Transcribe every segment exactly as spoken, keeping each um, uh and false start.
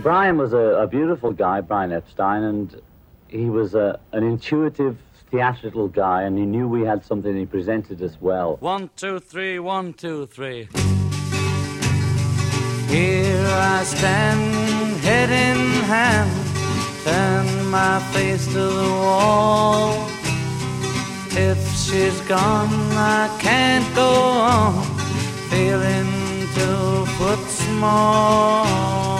Brian was a, a beautiful guy, Brian Epstein, and he was a, an intuitive, theatrical guy, and he knew we had something, and he presented us well. One, two, three, one, two, three. Here I stand, head in hand, turn my face to the wall. If she's gone, I can't go on, feeling two foot small.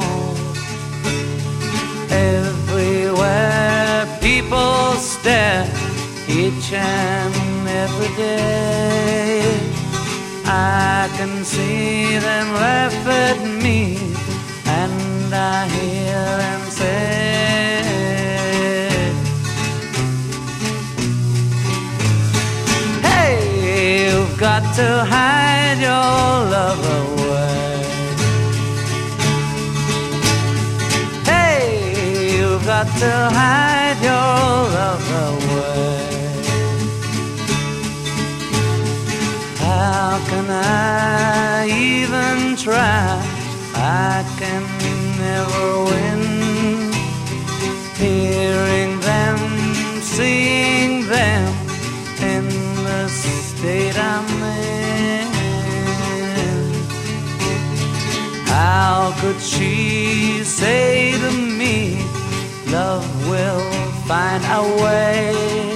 Everywhere people stare, each and every day. I can see them laugh at me, and I hear them say, hey, you've got to hide your love away. Hey, you've got to hide your love away. How can I even try? I can never win. Hearing them, seeing them in the state I'm in. How could she say to me, love will find a way?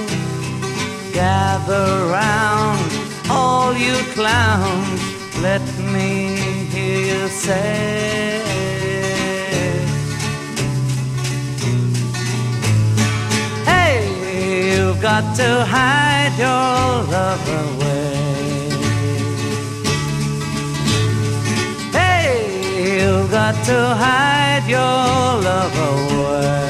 Gather round, all you clowns, let me hear you say, hey, you've got to hide your love away. Hey, you've got to hide your love away.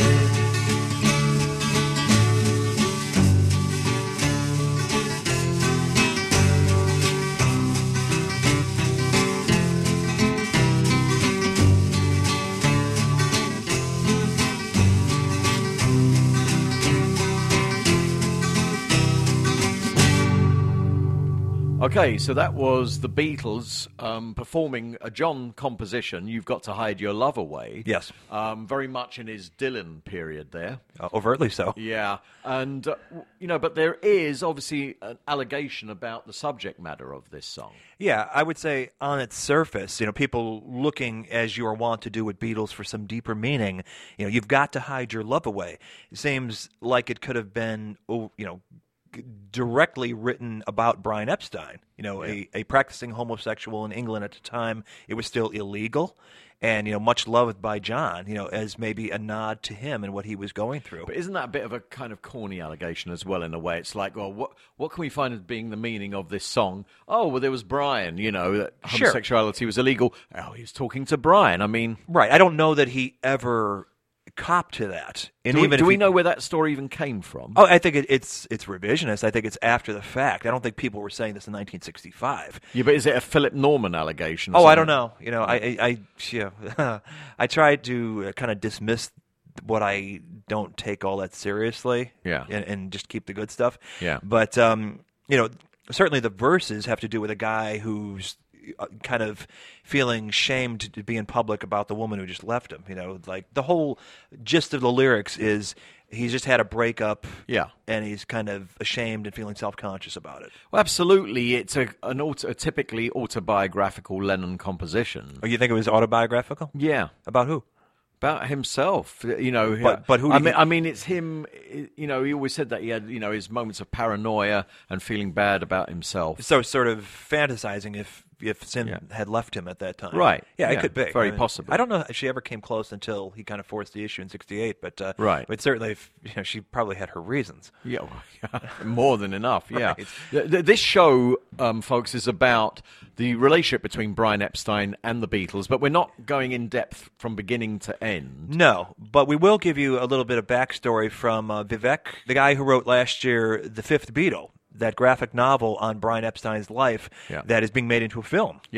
Okay, so that was the Beatles um, performing a John composition, You've Got to Hide Your Love Away. Yes. Um, very much in his Dylan period there. Uh, overtly so. Yeah, and, uh, you know, but there is obviously an allegation about the subject matter of this song. Yeah, I would say on its surface, you know, people looking, as you are wont to do with Beatles, for some deeper meaning, you know, you've got to hide your love away. It seems like it could have been, oh, you know, directly written about Brian Epstein, you know, yeah. a, a practicing homosexual in England at the time. It was still illegal, and, you know, much loved by John, you know, as maybe a nod to him and what he was going through. But isn't that a bit of a kind of corny allegation as well, in a way? It's like, well, what what can we find as being the meaning of this song? Oh, well, there was Brian, you know, that homosexuality sure. was illegal. Oh, he was talking to Brian. I mean... Right. I don't know that he ever... cop to that. And do we, even do we he, know where that story even came from? Oh, I think it, it's it's revisionist. I think it's after the fact. I don't think people were saying this in nineteen sixty-five. Yeah, but is it a Philip Norman allegation? Oh, something? I don't know. You know, I I, I yeah, I tried to kind of dismiss what I don't take all that seriously. Yeah, and, and just keep the good stuff. Yeah, but um, you know, certainly the verses have to do with a guy who's kind of feeling shamed to be in public about the woman who just left him. You know, like the whole gist of the lyrics is he's just had a breakup, yeah, and he's kind of ashamed and feeling self-conscious about it. Well, absolutely, it's a an auto, a typically autobiographical Lennon composition. Oh, you think it was autobiographical? Yeah, about who? About himself, you know. But, but who? I mean, he... I mean, it's him. You know, he always said that he had, you know, his moments of paranoia and feeling bad about himself. So, sort of fantasizing if if Sin yeah. had left him at that time, right? Yeah, yeah, it could be very I mean, possible. I don't know if she ever came close until he kind of forced the issue in sixty-eight, but uh, right. But certainly, if, you know, she probably had her reasons. Yeah, more than enough. Yeah. Right. This show, um, folks, is about the relationship between Brian Epstein and the Beatles, but we're not going in depth from beginning to end. No, but we will give you a little bit of backstory from uh, Vivek, the guy who wrote last year The Fifth Beatle, that graphic novel on Brian Epstein's life yeah. that is being made into a film. Yes.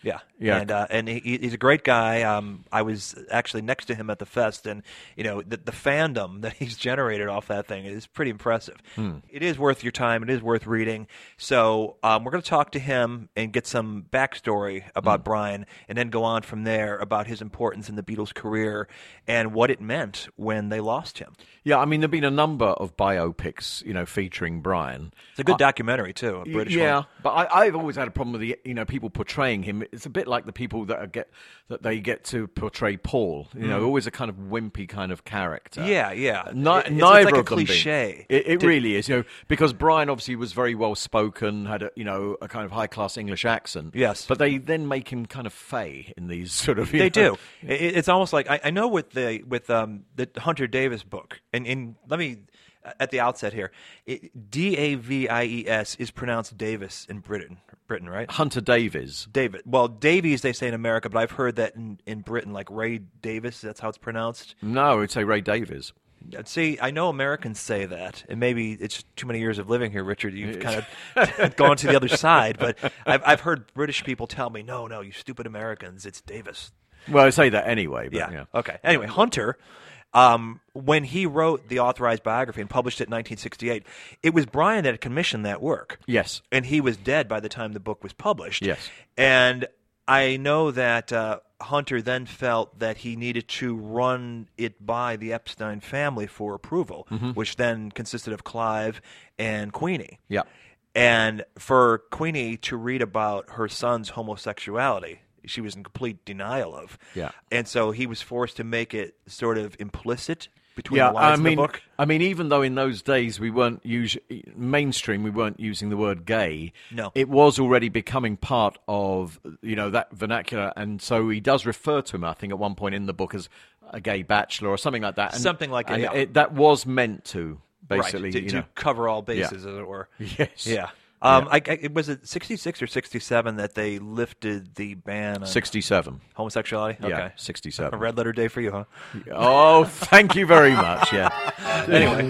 Yeah, Yeah. and uh, and he, he's a great guy. Um, I was actually next to him at the fest, and you know the, the fandom that he's generated off that thing is pretty impressive. Hmm. It is worth your time. It is worth reading. So um, we're going to talk to him and get some backstory about Hmm. Brian, and then go on from there about his importance in the Beatles' career and what it meant when they lost him. Yeah, I mean, there've been a number of biopics, you know, featuring Brian. It's a good documentary too, a British yeah, one. but I, I've always had a problem with the, you know, people portraying him. It's a bit like the people that are get that they get to portray Paul. You know, always a kind of wimpy kind of character. Yeah, yeah. Ni- It- it's neither like a of them being. cliche. It, it Did- really is, you know, because Brian obviously was very well spoken, had a you know a kind of high class English accent. Yes. but they then make him kind of fey in these sort of. You They know, do. It, it's almost like I, I know with the with um, the Hunter Davis book, and, and let me at the outset here, it, D A V I E S is pronounced Davis in Britain, Britain, right? Hunter Davies. David. Well, Davies they say in America, but I've heard that in, in Britain, like Ray Davis, that's how it's pronounced. No, I'd say Ray Davies. See, I know Americans say that, and maybe it's too many years of living here, Richard. You've kind of gone to the other side, but I've, I've heard British people tell me, no, no, you stupid Americans, it's Davis. Well, I say that anyway. But, Yeah. yeah. Okay. Anyway, Hunter, um, when he wrote the authorized biography and published it in nineteen sixty-eight, it was Brian that had commissioned that work. Yes. And he was dead by the time the book was published. Yes. And I know that uh, Hunter then felt that he needed to run it by the Epstein family for approval, Mm-hmm. which then consisted of Clive and Queenie. Yeah. And for Queenie to read about her son's homosexuality, she was in complete denial of. Yeah. And so he was forced to make it sort of implicit between Yeah, the lines I mean, of the book. I mean, even though in those days we weren't us- mainstream, we weren't using the word gay. No. It was already becoming part of you know that vernacular, and so he does refer to him, I think, at one point in the book as a gay bachelor or something like that. And, Something like it, and yeah. it, that was meant to basically, right, to, you to know, cover all bases, as it were. yes, Yeah. Um, I, I, was it sixty-six or sixty-seven that they lifted the ban on sixty-seven. homosexuality? Yeah, Okay. sixty-seven. A red letter day for you, huh? Oh, thank you very much. Yeah, Anyway,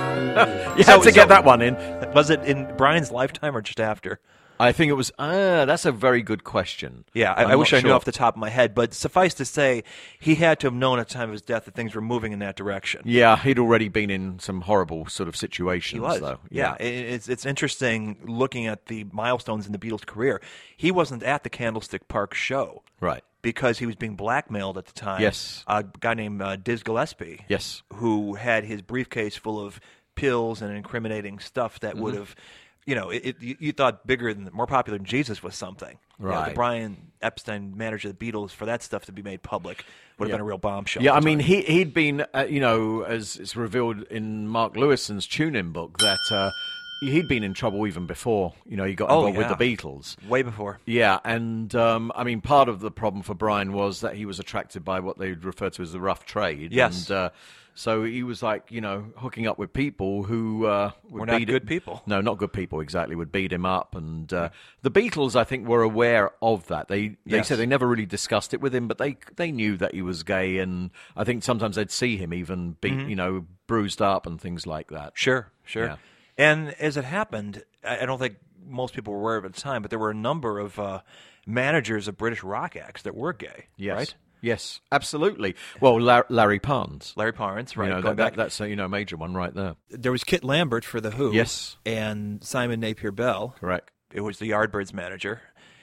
you So- had to so- get that one in. was it in Brian's lifetime or just after? I think it was. Ah, that's a very good question. Yeah, I, I'm I wish not I knew sure. off the top of my head, but suffice to say, he had to have known at the time of his death that things were moving in that direction. Yeah, he'd already been in some horrible sort of situations, He was. though. Yeah, it- it's it's interesting looking at the milestones in the Beatles' career. He wasn't at the Candlestick Park show. Right. Because he was being blackmailed at the time. Yes. A guy named uh, Diz Gillespie. Yes. Who had his briefcase full of pills and incriminating stuff that would Mm-hmm. have, you know, it, it, you, you thought bigger than, more popular than Jesus was something. You know, the Right. Brian Epstein manager of the Beatles, for that stuff to be made public would have Yeah. been a real bombshell. Yeah, at I the mean, time. he, he'd been, uh, you know, as it's revealed in Mark Lewison's tune-in book, that uh, he'd been in trouble even before, you know, he got Oh, involved yeah. with the Beatles. way before. Yeah, and um, I mean, part of the problem for Brian was that he was attracted by what they refer to as the rough trade. Yes. And uh, so he was like, you know, hooking up with people who uh, would Were not beat good him. people. No, not good people, exactly, would beat him up. And uh, the Beatles, I think, were aware of that. They they Yes. said they never really discussed it with him, but they they knew that he was gay. And I think sometimes they'd see him even, be, you know, bruised up and things like that. Sure, sure. Yeah. And as it happened, I I don't think most people were aware of it at the time, but there were a number of uh, managers of British rock acts that were gay, Yes. right? Yes, absolutely. Well, La- Larry Parnes. Larry Parnes, right? You know, going that, back. that, that's a you know major one right there. There was Kit Lambert for The Who. Yes. And Simon Napier Bell. Correct. It was the Yardbirds manager.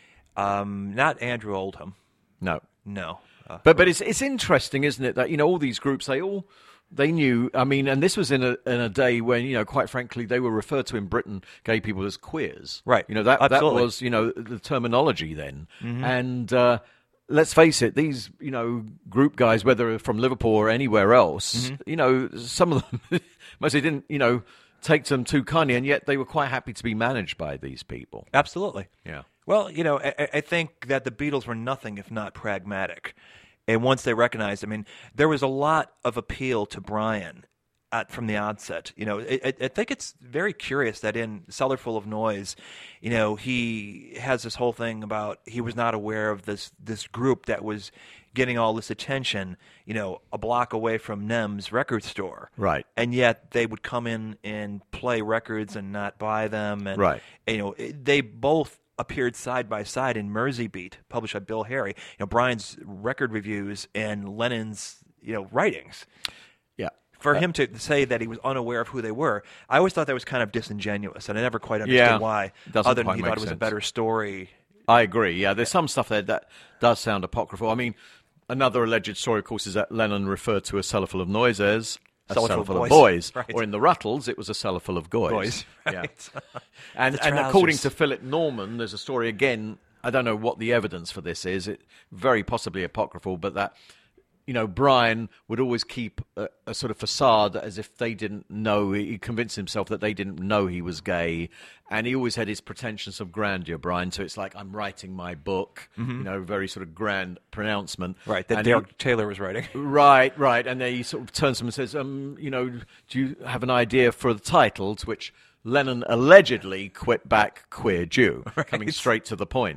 Um, not Andrew Oldham. No, No. Uh, but but it's it's interesting, isn't it, that you know all these groups they all they knew. I mean, and this was in a in a day when you know, quite frankly, they were referred to in Britain, gay people, as queers. Right. You know that Absolutely. that was you know the terminology then, and. Uh, Let's face it; these, you know, group guys, whether from Liverpool or anywhere else, you know, some of them mostly didn't, you know, take them too kindly, and yet they were quite happy to be managed by these people. absolutely. Yeah. Well, you know, I, I think that the Beatles were nothing if not pragmatic. And once they recognized, I mean, there was a lot of appeal to Brian at, from the outset. You know, I, I- I think it's very curious that in Cellar Full of Noise, you know, he has this whole thing about he was not aware of this this group that was getting all this attention, you know, a block away from Nem's record store. Right. And yet they would come in and play records and not buy them. And, Right. you know, it- they both appeared side by side in Mersey Beat, published by Bill Harry. You know, Brian's record reviews and Lennon's, you know, writings. Yeah. For Uh, him to say that he was unaware of who they were, I always thought that was kind of disingenuous, and I never quite understood Yeah. why, Doesn't other than quite he make thought it was a sense. better story. I agree. Yeah, there's some stuff there that does sound apocryphal. I mean, another alleged story, of course, is that Lennon referred to a cellar full of noise as a Cellar cellar full full of of boys. boys. Right. Or in the Ruttles, it was a cellar full of goys. Boys, Yeah. right. And, The and according trousers. to Philip Norman, there's a story again. I don't know what the evidence for this is. It very possibly apocryphal, but that, you know, Brian would always keep a, a sort of facade as if they didn't know. He convinced himself that they didn't know he was gay, and he always had his pretensions of grandeur, Brian. So it's like, I'm writing my book, you know, very sort of grand pronouncement. Right, that And Dale he- Taylor was writing. Right, right. And then he sort of turns to him and says, um, you know, do you have an idea for the title? To which Lennon allegedly quit back Queer Jew, coming straight to the point.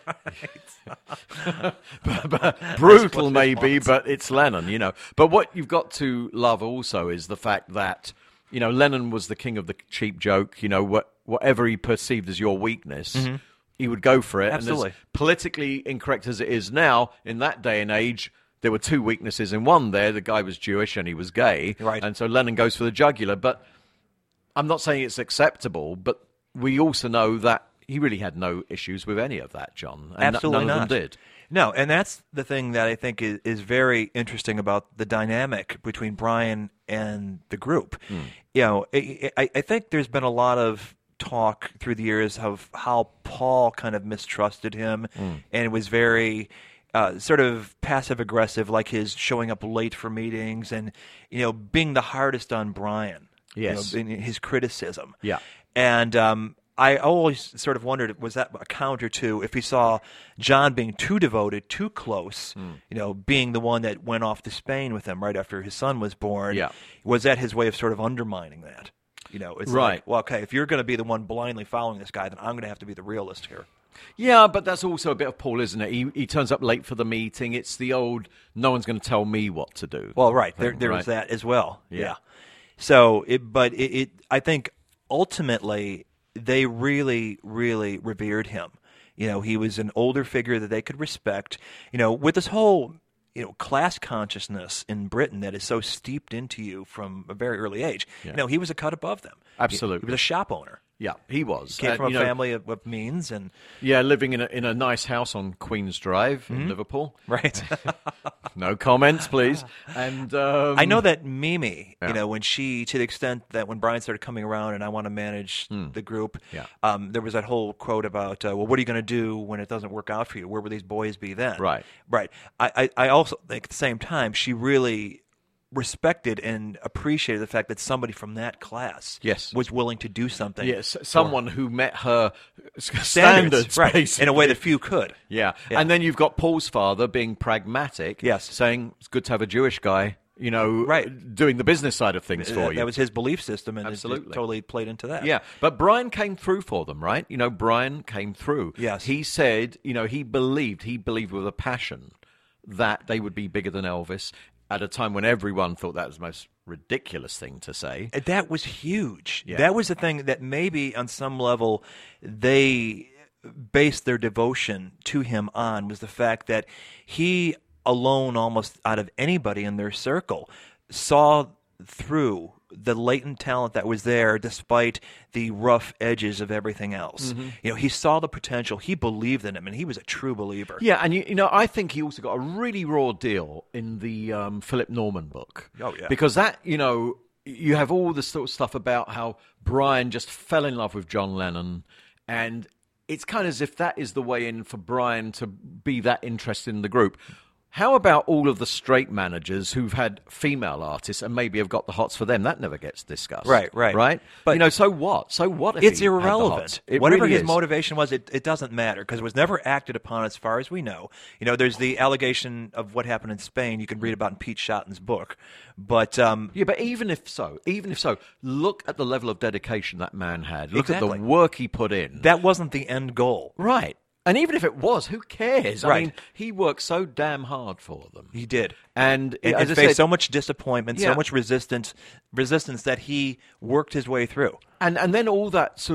but, but brutal maybe, but it's Lennon, you know. But what you've got to love also is the fact that, you know, Lennon was the king of the cheap joke, you know, what, whatever he perceived as your weakness, he would go for it. Absolutely. And as politically incorrect as it is now, in that day and age, there were two weaknesses in one there. The guy was Jewish and he was gay. Right. And so Lennon goes for the jugular. But I'm not saying it's acceptable, but we also know that he really had no issues with any of that, John. And Absolutely none not. of them did. No, and that's the thing that I think is, is very interesting about the dynamic between Brian and the group. Hmm. You know, I, I I think there's been a lot of talk through the years of how Paul kind of mistrusted him Hmm. and was very uh, sort of passive aggressive, like his showing up late for meetings and, you know, being the hardest on Brian. Yes. You know, in his criticism. Yeah. And um, I always sort of wondered, was that a counter to if he saw John being too devoted, too close, Hmm. you know, being the one that went off to Spain with him right after his son was born? Yeah. Was that his way of sort of undermining that? You know, it's Right. like, well, okay, if you're going to be the one blindly following this guy, then I'm going to have to be the realist here. Yeah, but that's also a bit of Paul, isn't it? He, he turns up late for the meeting. It's the old, no one's going to tell me what to do. Well, right. There, thing, there right? was that as well. Yeah. Yeah. So, it, but it, it, I think ultimately they really, really revered him. You know, he was an older figure that they could respect. You know, with this whole, you know, class consciousness in Britain that is so steeped into you from a very early age. Yeah. You know, he was a cut above them. Absolutely. He, he was a shop owner. Yeah, he was. Came Uh, from a you know, family of, of means and Yeah, living in a, in a nice house on Queen's Drive Mm-hmm. in Liverpool. right. No comments, please. And um, I know that Mimi, Yeah. you know, when she, to the extent that when Brian started coming around and I want to manage the group, Hmm. Yeah. um, there was that whole quote about, uh, well, what are you going to do when it doesn't work out for you? Where will these boys be then? Right. Right. I, I, I also think at the same time, she really respected and appreciated the fact that somebody from that class Yes. was willing to do something. Yes, for someone who met her standards, standards, right, basically. in a way that few could. Yeah. Yeah. And then you've got Paul's father being pragmatic, Yes. saying it's good to have a Jewish guy, you know, Right. doing the business side of things for that, you. that was his belief system, and it- Absolutely. it totally played into that. Yeah, but Brian came through for them, right? You know, Brian came through. Yes. He said, you know, he believed, he believed with a passion that they would be bigger than Elvis at a time when everyone thought that was the most ridiculous thing to say. That was huge. Yeah. That was the thing that maybe on some level they based their devotion to him on, was the fact that he alone, almost out of anybody in their circle, saw through the latent talent that was there despite the rough edges of everything else. Mm-hmm. You know, he saw the potential. He believed in him, and he was a true believer. Yeah, and you, you know, I think he also got a really raw deal in the um, Philip Norman book. Oh, yeah. Because that, you know, you have all this sort of stuff about how Brian just fell in love with John Lennon, and it's kind of as if that is the way in for Brian to be that interested in the group. How about all of the straight managers who've had female artists and maybe have got the hots for them? That never gets discussed. Right, right. Right? But you know, so what? So what if It's he had the hots? irrelevant. It Whatever really his is. motivation was, it, it doesn't matter because it was never acted upon as far as we know. You know, there's the allegation of what happened in Spain you can read about in Pete Shotton's book. But um, Yeah, but even if so, even if so, look at the level of dedication that man had. Look Exactly. at the work he put in. that wasn't the end goal. Right. And even if it was, who cares? I Right. mean, he worked so damn hard for them. He did. And, And, as and I faced said, so much disappointment, Yeah. so much resistance, resistance that he worked his way through. and, and then all that sort of,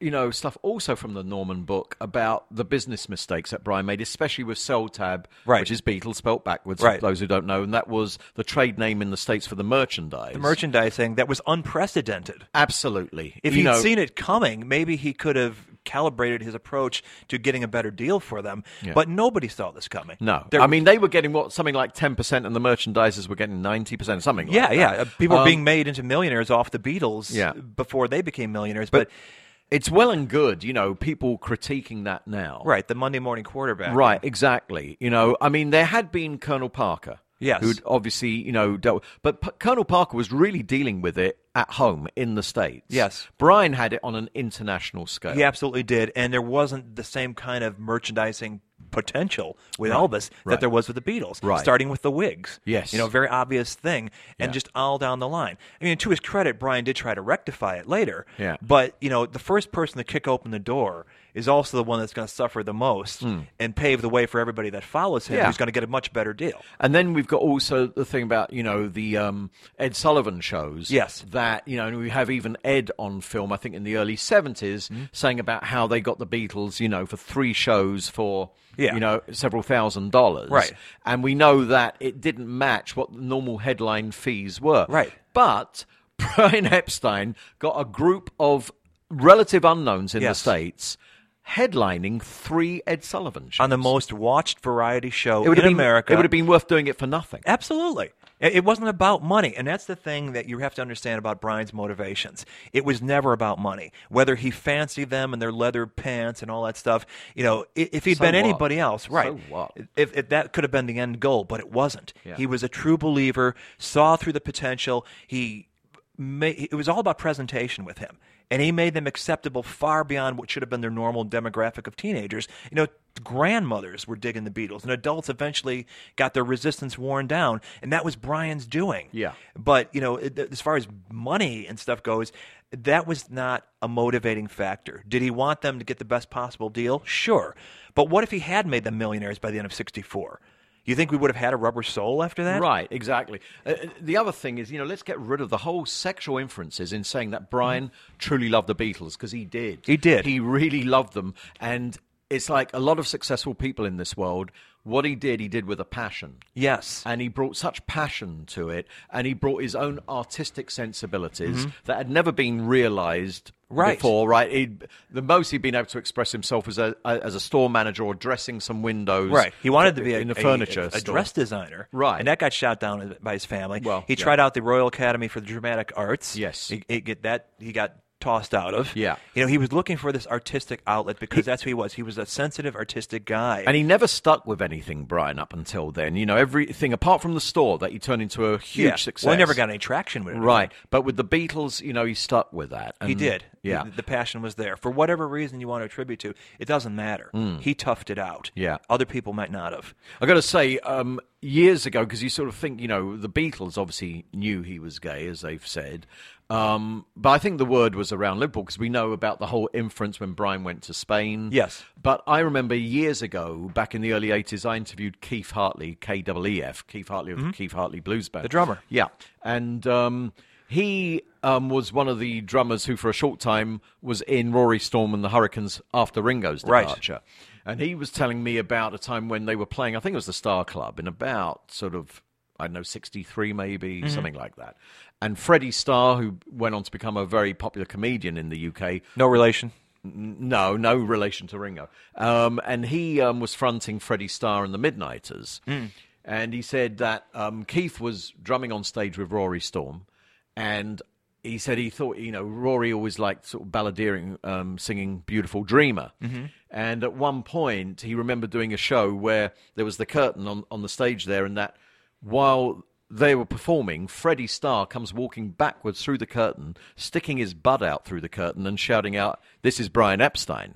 you know, stuff also from the Norman book about the business mistakes that Brian made, especially with Celtab, Right. which is Beatles spelt backwards, Right. for those who don't know, and that was the trade name in the States for the merchandise. The merchandising that was unprecedented. Absolutely. If you he'd know, seen it coming, maybe he could have calibrated his approach to getting a better deal for them. Yeah. But nobody saw this coming. No. There- I mean, they were getting, what, something like ten percent, and the merchandisers were getting ninety percent, something like yeah, that. yeah. Uh, People were Um, being made into millionaires off the Beatles Yeah. before they became millionaires. But, But it's well and good, you know, people critiquing that now. right, the Monday morning quarterback. Right, exactly. You know, I mean, there had been Colonel Parker. Yes. Who'd obviously, you know, dealt, but P- Colonel Parker was really dealing with it at home in the States. Yes. Brian had it on an international scale. He absolutely did. And there wasn't the same kind of merchandising potential with Right, Elvis that right. there was with the Beatles. Right. Starting with the wigs. Yes. You know, very obvious thing. And Yeah. just all down the line. I mean, to his credit, Brian did try to rectify it later. Yeah. But, you know, the first person to kick open the door is also the one that's going to suffer the most and pave the way for everybody that follows him Hmm. Yeah. who's going to get a much better deal. And then we've got also the thing about, you know, the um, Ed Sullivan shows. Yes. That, you know, and we have even Ed on film, I think in the early seventies, Mm-hmm. saying about how they got the Beatles, you know, for three shows for, Yeah. you know, several thousand dollars. Right. And we know that it didn't match what the normal headline fees were. Right. But Brian Epstein got a group of relative unknowns in Yes. the States headlining three Ed Sullivan shows. On the most watched variety show it would in have been, America. It would have been worth doing it for nothing. Absolutely. It it wasn't about money, and that's the thing that you have to understand about Brian's motivations. It was never about money. Whether he fancied them and their leather pants and all that stuff, you know, i- if he'd So been what? anybody else, right? So what? If, if that could have been the end goal, but it wasn't. Yeah. He was a true believer, saw through the potential. He made, it was all about presentation with him. And he made them acceptable far beyond what should have been their normal demographic of teenagers. You know, grandmothers were digging the Beatles, and adults eventually got their resistance worn down, and that was Brian's doing. Yeah. But, you know, it- as far as money and stuff goes, that was not a motivating factor. Did he want them to get the best possible deal? Sure. But what if he had made them millionaires by the end of sixty-four? You think we would have had a rubber soul after that? Right, exactly. Uh, the other thing is, you know, let's get rid of the whole sexual inferences in saying that Brian truly loved the Beatles, because he did. He did. He really loved them. And it's like a lot of successful people in this world, what he did, he did with a passion. Yes. And he brought such passion to it, and he brought his own artistic sensibilities that had never been realized Right. before, right? He'd, the most he'd been able to express himself was a, a, as a store manager or dressing some windows. Right. He wanted to be a, in the a- furniture a, a store. dress designer. Right. And that got shot down by his family. Well, he yeah. tried out the Royal Academy for the Dramatic Arts. Yes. He, he get that he got tossed out of. Yeah. You know, he was looking for this artistic outlet because that's who he was. He was a sensitive, artistic guy. And he never stuck with anything, Brian, up until then. You know, everything apart from the store that he turned into a huge yeah. success. Well, he never got any traction with it. right. But with the Beatles, you know, he stuck with that. He And- did. Yeah. The, the passion was there. For whatever reason you want to attribute to, it doesn't matter. He toughed it out. Yeah. Other people might not have. I got to say, um, years ago, because you sort of think, you know, the Beatles obviously knew he was gay, as they've said. Um, but I think the word was around Liverpool because we know about the whole inference when Brian went to Spain. Yes. But I remember years ago, back in the early eighties, I interviewed Keith Hartley, K E E F, Keith Hartley of the Keith Hartley Blues Band. The drummer. Yeah. And um, he um, was one of the drummers who, for a short time, was in Rory Storm and the Hurricanes after Ringo's Right. departure. And he was telling me about a time when they were playing, I think it was the Star Club, in about sort of, I don't know, sixty-three maybe, something like that. And Freddie Starr, who went on to become a very popular comedian in the U K, No relation. n- no, no relation to Ringo. Um, and he um, was fronting Freddie Starr and the Midnighters. And he said that um, Keith was drumming on stage with Rory Storm. And he said he thought, you know, Rory always liked sort of balladeering, um, singing Beautiful Dreamer. And at one point, he remembered doing a show where there was the curtain on, on the stage there, and that while they were performing, Freddie Starr comes walking backwards through the curtain, sticking his butt out through the curtain and shouting out, "This is Brian Epstein."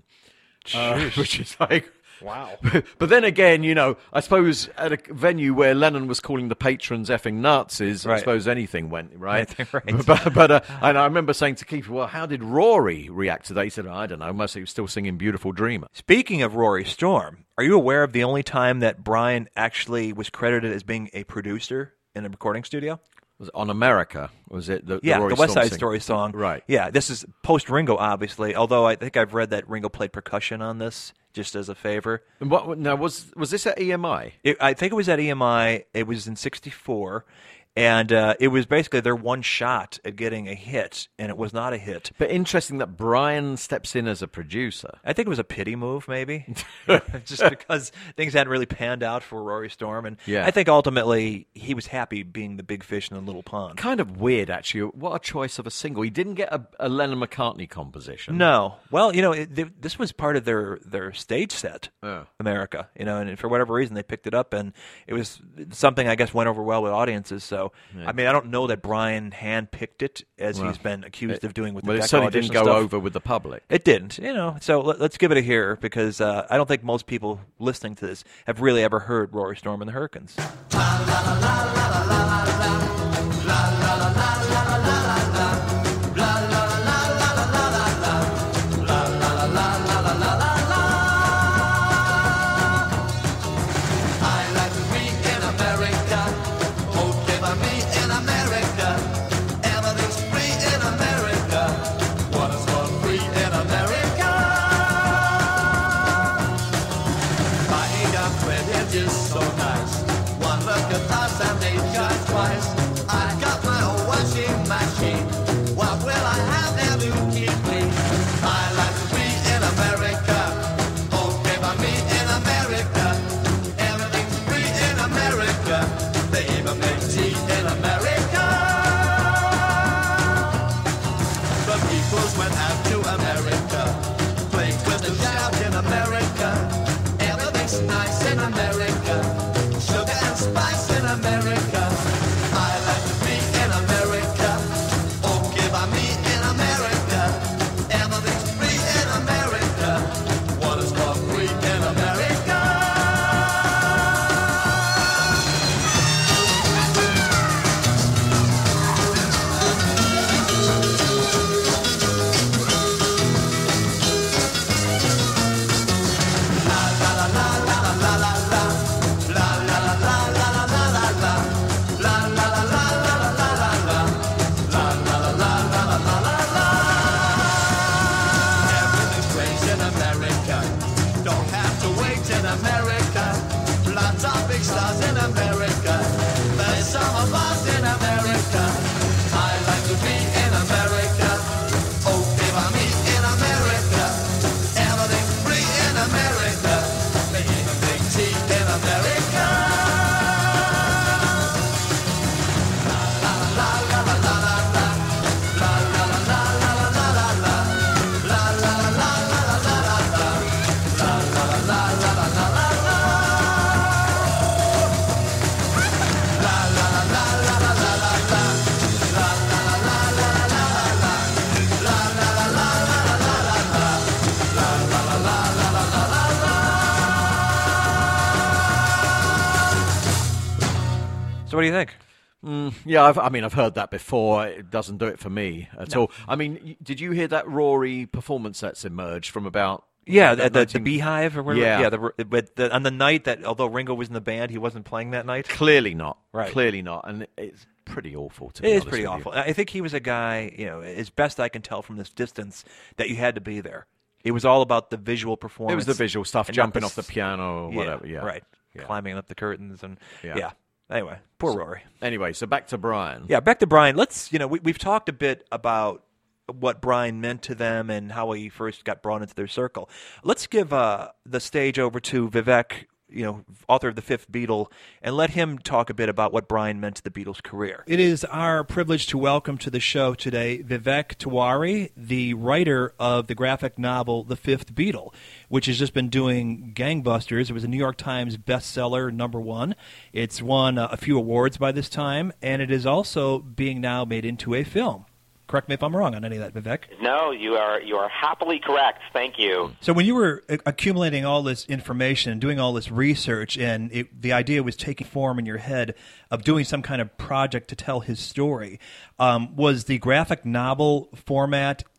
Uh, which is like... Wow. But then again, you know, I suppose at a venue where Lennon was calling the patrons effing Nazis, I Right. suppose anything went, right? Right. But, but uh, and I remember saying to Keith, well, how did Rory react to that? He said, I don't know, mostly he was still singing Beautiful Dreamer. Speaking of Rory Storm, are you aware of the only time that Brian actually was credited as being a producer in a recording studio? Was it On America? Was it the, the Yeah, Rory the West Storm Side sing- Story song. Right. Yeah, this is post-Ringo, obviously, although I think I've read that Ringo played percussion on this, just as a favor. And what, now, was was this at E M I? It, I think it was at E M I. It was in sixty-four, and uh, it was basically their one shot at getting a hit, and it was not a hit. But interesting that Brian steps in as a producer. I think it was a pity move, maybe, just because things hadn't really panned out for Rory Storm, and Yeah. I think ultimately he was happy being the big fish in the little pond. Kind of weird, actually. What a choice of a single. He didn't get a, a Lennon-McCartney composition. No, well, you know, it, th- this was part of their, their stage set, Oh. America. You know, and for whatever reason they picked it up, and it was something I guess went over well with audiences. So, I mean, I don't know that Brian handpicked it as Well, he's been accused of doing with the Well, it Decca certainly audition didn't go stuff. over with the public. It didn't, you know. So let, let's give it a hear because uh, I don't think most people listening to this have really ever heard Rory Storm and the Hurricanes. So what do you think? Mm, yeah, I've, I mean, I've heard that before. It doesn't do it for me at No. all. I mean, y- did you hear that Rory performance that's emerged from about... Yeah, that the, the, the nineteen Beehive or whatever. Yeah. yeah the, but the, on the night that, although Ringo was in the band, he wasn't playing that night. Clearly not. Right. Clearly not. And it's pretty awful, to be It is honest pretty with you. awful. I think he was a guy, you know, as best I can tell from this distance, that you had to be there. It was all about the visual performance. It was the visual stuff, and not jumping the off the s- piano or Yeah, whatever. Yeah, right. Yeah. Climbing up the curtains and Yeah. yeah. Anyway, poor Rory. Anyway, so back to Brian. Yeah, back to Brian. Let's, you know, we, we've talked a bit about what Brian meant to them and how he first got brought into their circle. Let's give uh, the stage over to Vivek, you know, author of The Fifth Beatle, and let him talk a bit about what Brian meant to the Beatles' career. It is our privilege to welcome to the show today Vivek Tiwari, the writer of the graphic novel The Fifth Beatle, which has just been doing gangbusters. It was a New York Times bestseller, number one. It's won uh, a few awards by this time, and it is also being now made into a film. Correct me if I'm wrong on any of that, Vivek. No, you are you are happily correct. Thank you. So when you were a- accumulating all this information and doing all this research, and it, the idea was taking form in your head of doing some kind of project to tell his story, um, was the graphic novel format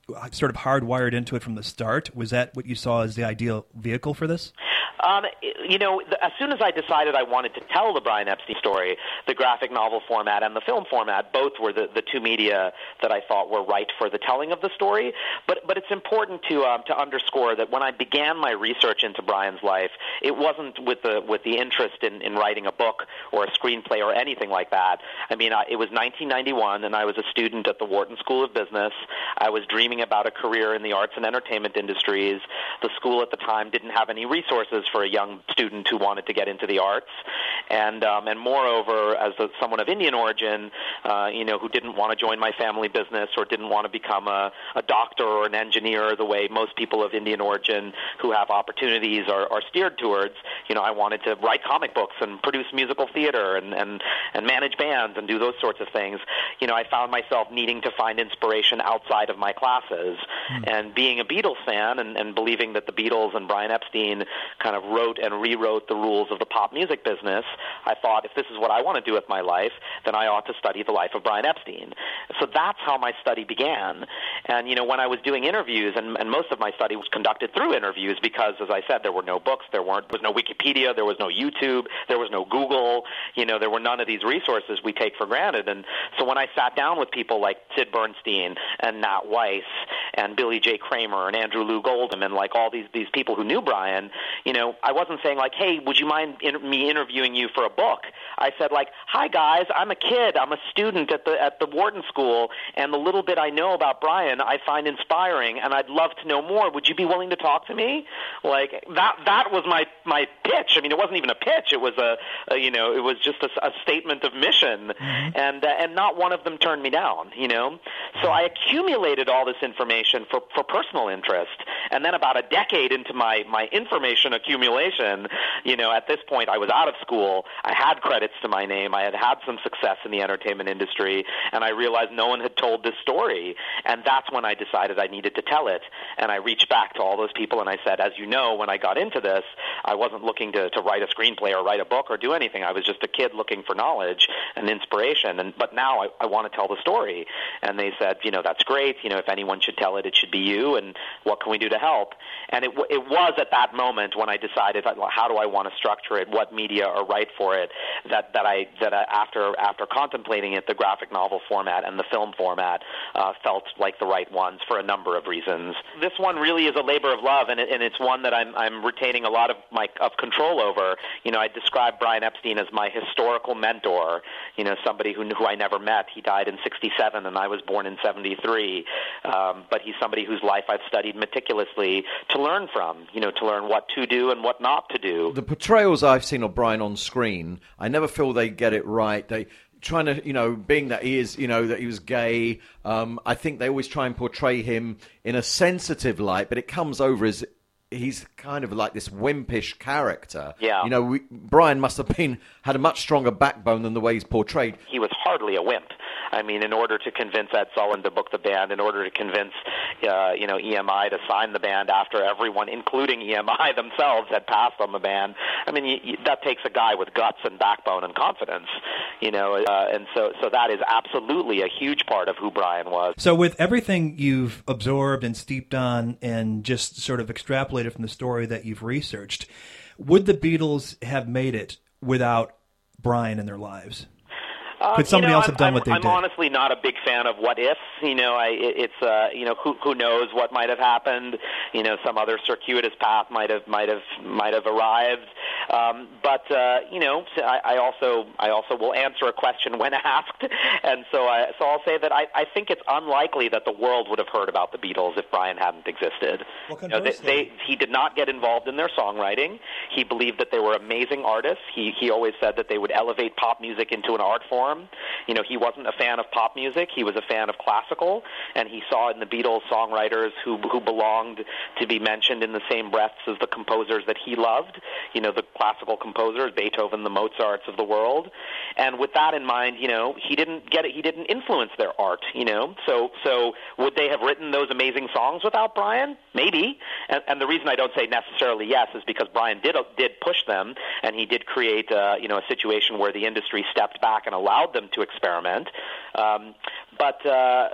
sort of hardwired into it from the start? Was that what you saw as the ideal vehicle for this? Um, you know, the, as soon as I decided I wanted to tell the Brian Epstein story, the graphic novel format and the film format, both were the, the two media that I thought were right for the telling of the story. But but it's important to um, to underscore that when I began my research into Brian's life, it wasn't with the with the interest in, in writing a book or a screenplay or anything like that. I mean, I, it was nineteen ninety-one, and I was a student at the Wharton School of Business. I was dreaming about a career in the arts and entertainment industries. The school at the time didn't have any resources for a young student who wanted to get into the arts, and um, and moreover, as a, someone of Indian origin, uh, you know, who didn't want to join my family business or didn't want to become a, a doctor or an engineer the way most people of Indian origin who have opportunities are, are steered towards. You know, I wanted to write comic books and produce musical theater and, and, and manage bands and do those sorts of things. You know, I found myself needing to find inspiration outside of my classes. Mm. And being a Beatles fan and, and believing that the Beatles and Brian Epstein kind of wrote and rewrote the rules of the pop music business, I thought, if this is what I want to do with my life, then I ought to study the life of Brian Epstein. So that's how my study began. And, you know, when I was doing interviews, and, and most of my study was conducted through interviews because, as I said, there were no books, there weren't, there was no Wikipedia, there was no YouTube, there was no Google, you know, there were none of these resources we take for granted. And so when I sat down with people like Sid Bernstein and Nat Weiss and Billy J. Kramer and Andrew Lou Goldman and like all these, these people who knew Brian, you know, I wasn't saying like, hey, would you mind in- me interviewing you for a book? I said like, hi guys, I'm a kid, I'm a student at the at the Wharton School, and the little bit I know about Brian I find inspiring, and I'd love to know more. Would you be willing to talk to me? Like that that was my my pitch. I mean, it wasn't even a pitch. It was a, a you know, it was just a, a statement of mission, mm-hmm. and uh, and not one of them turned me down. You know, so I accumulated all this information for for personal interest, and then about a decade into my my information accumulation, you know, at this point I was out of school. I had credits to my name. I had had some success in the entertainment industry, and I realized no one had told this story, and that's when I decided I needed to tell it. And I reached back to all those people and I said, as you know, when I got into this, I wasn't looking to, to write a screenplay or write a book or do anything. I was just a kid looking for knowledge and inspiration, and but now I, I want to tell the story. And they said, you know, that's great. You know, if anyone should tell it, it should be you, and what can we do to help? And it, it was at that moment when I decided, how do I want to structure it, what media are right for it, that, that I that I, after after contemplating it, the graphic novel format and the film format uh, felt like the right ones for a number of reasons. This one really is a labor of love, and, it, and it's one that I'm I'm retaining a lot of my of control over. You know, I describe Brian Epstein as my historical mentor. You know, somebody who who I never met. He died in sixty-seven, and I was born in seventy-three. Um, but he's somebody whose life I've studied meticulously to learn from. You know, to learn what to do and what not to do. The portrayals I've seen of Brian on screen, I never feel they get it right. They trying to, you know, being that he is, you know, that he was gay. Um, I think they always try and portray him in a sensitive light, but it comes over as he's kind of like this wimpish character. Yeah. You know, we, Brian must have been had a much stronger backbone than the way he's portrayed. He was hardly a wimp. I mean, in order to convince Ed Sullivan to book the band, in order to convince, uh, you know, E M I to sign the band after everyone, including E M I themselves, had passed on the band. I mean, you, you, that takes a guy with guts and backbone and confidence, you know, uh, and so so that is absolutely a huge part of who Brian was. So with everything you've absorbed and steeped on and just sort of extrapolated from the story that you've researched, would the Beatles have made it without Brian in their lives? Uh, Could somebody you know, else have done I'm, what they I'm did? I'm honestly not a big fan of what ifs. You know, I, it, it's uh, you know, who who knows what might have happened. You know, some other circuitous path might have might have might have arrived. Um, but uh, you know, I, I also I also will answer a question when asked, and so I so I'll say that I, I think it's unlikely that the world would have heard about the Beatles if Brian hadn't existed. Well, you know, they, they, he did not get involved in their songwriting. He believed that they were amazing artists. He he always said that they would elevate pop music into an art form. You know, he wasn't a fan of pop music. He was a fan of classical, and he saw in the Beatles songwriters who who belonged to be mentioned in the same breaths as the composers that he loved. You know, the classical composers, Beethoven, the Mozarts of the world. And with that in mind, you know, he didn't get it. He didn't influence their art. You know, so so would they have written those amazing songs without Brian? Maybe. And, and the reason I don't say necessarily yes is because Brian did did push them, and he did create uh, you know a situation where the industry stepped back and allowed them to experiment. Um, but uh,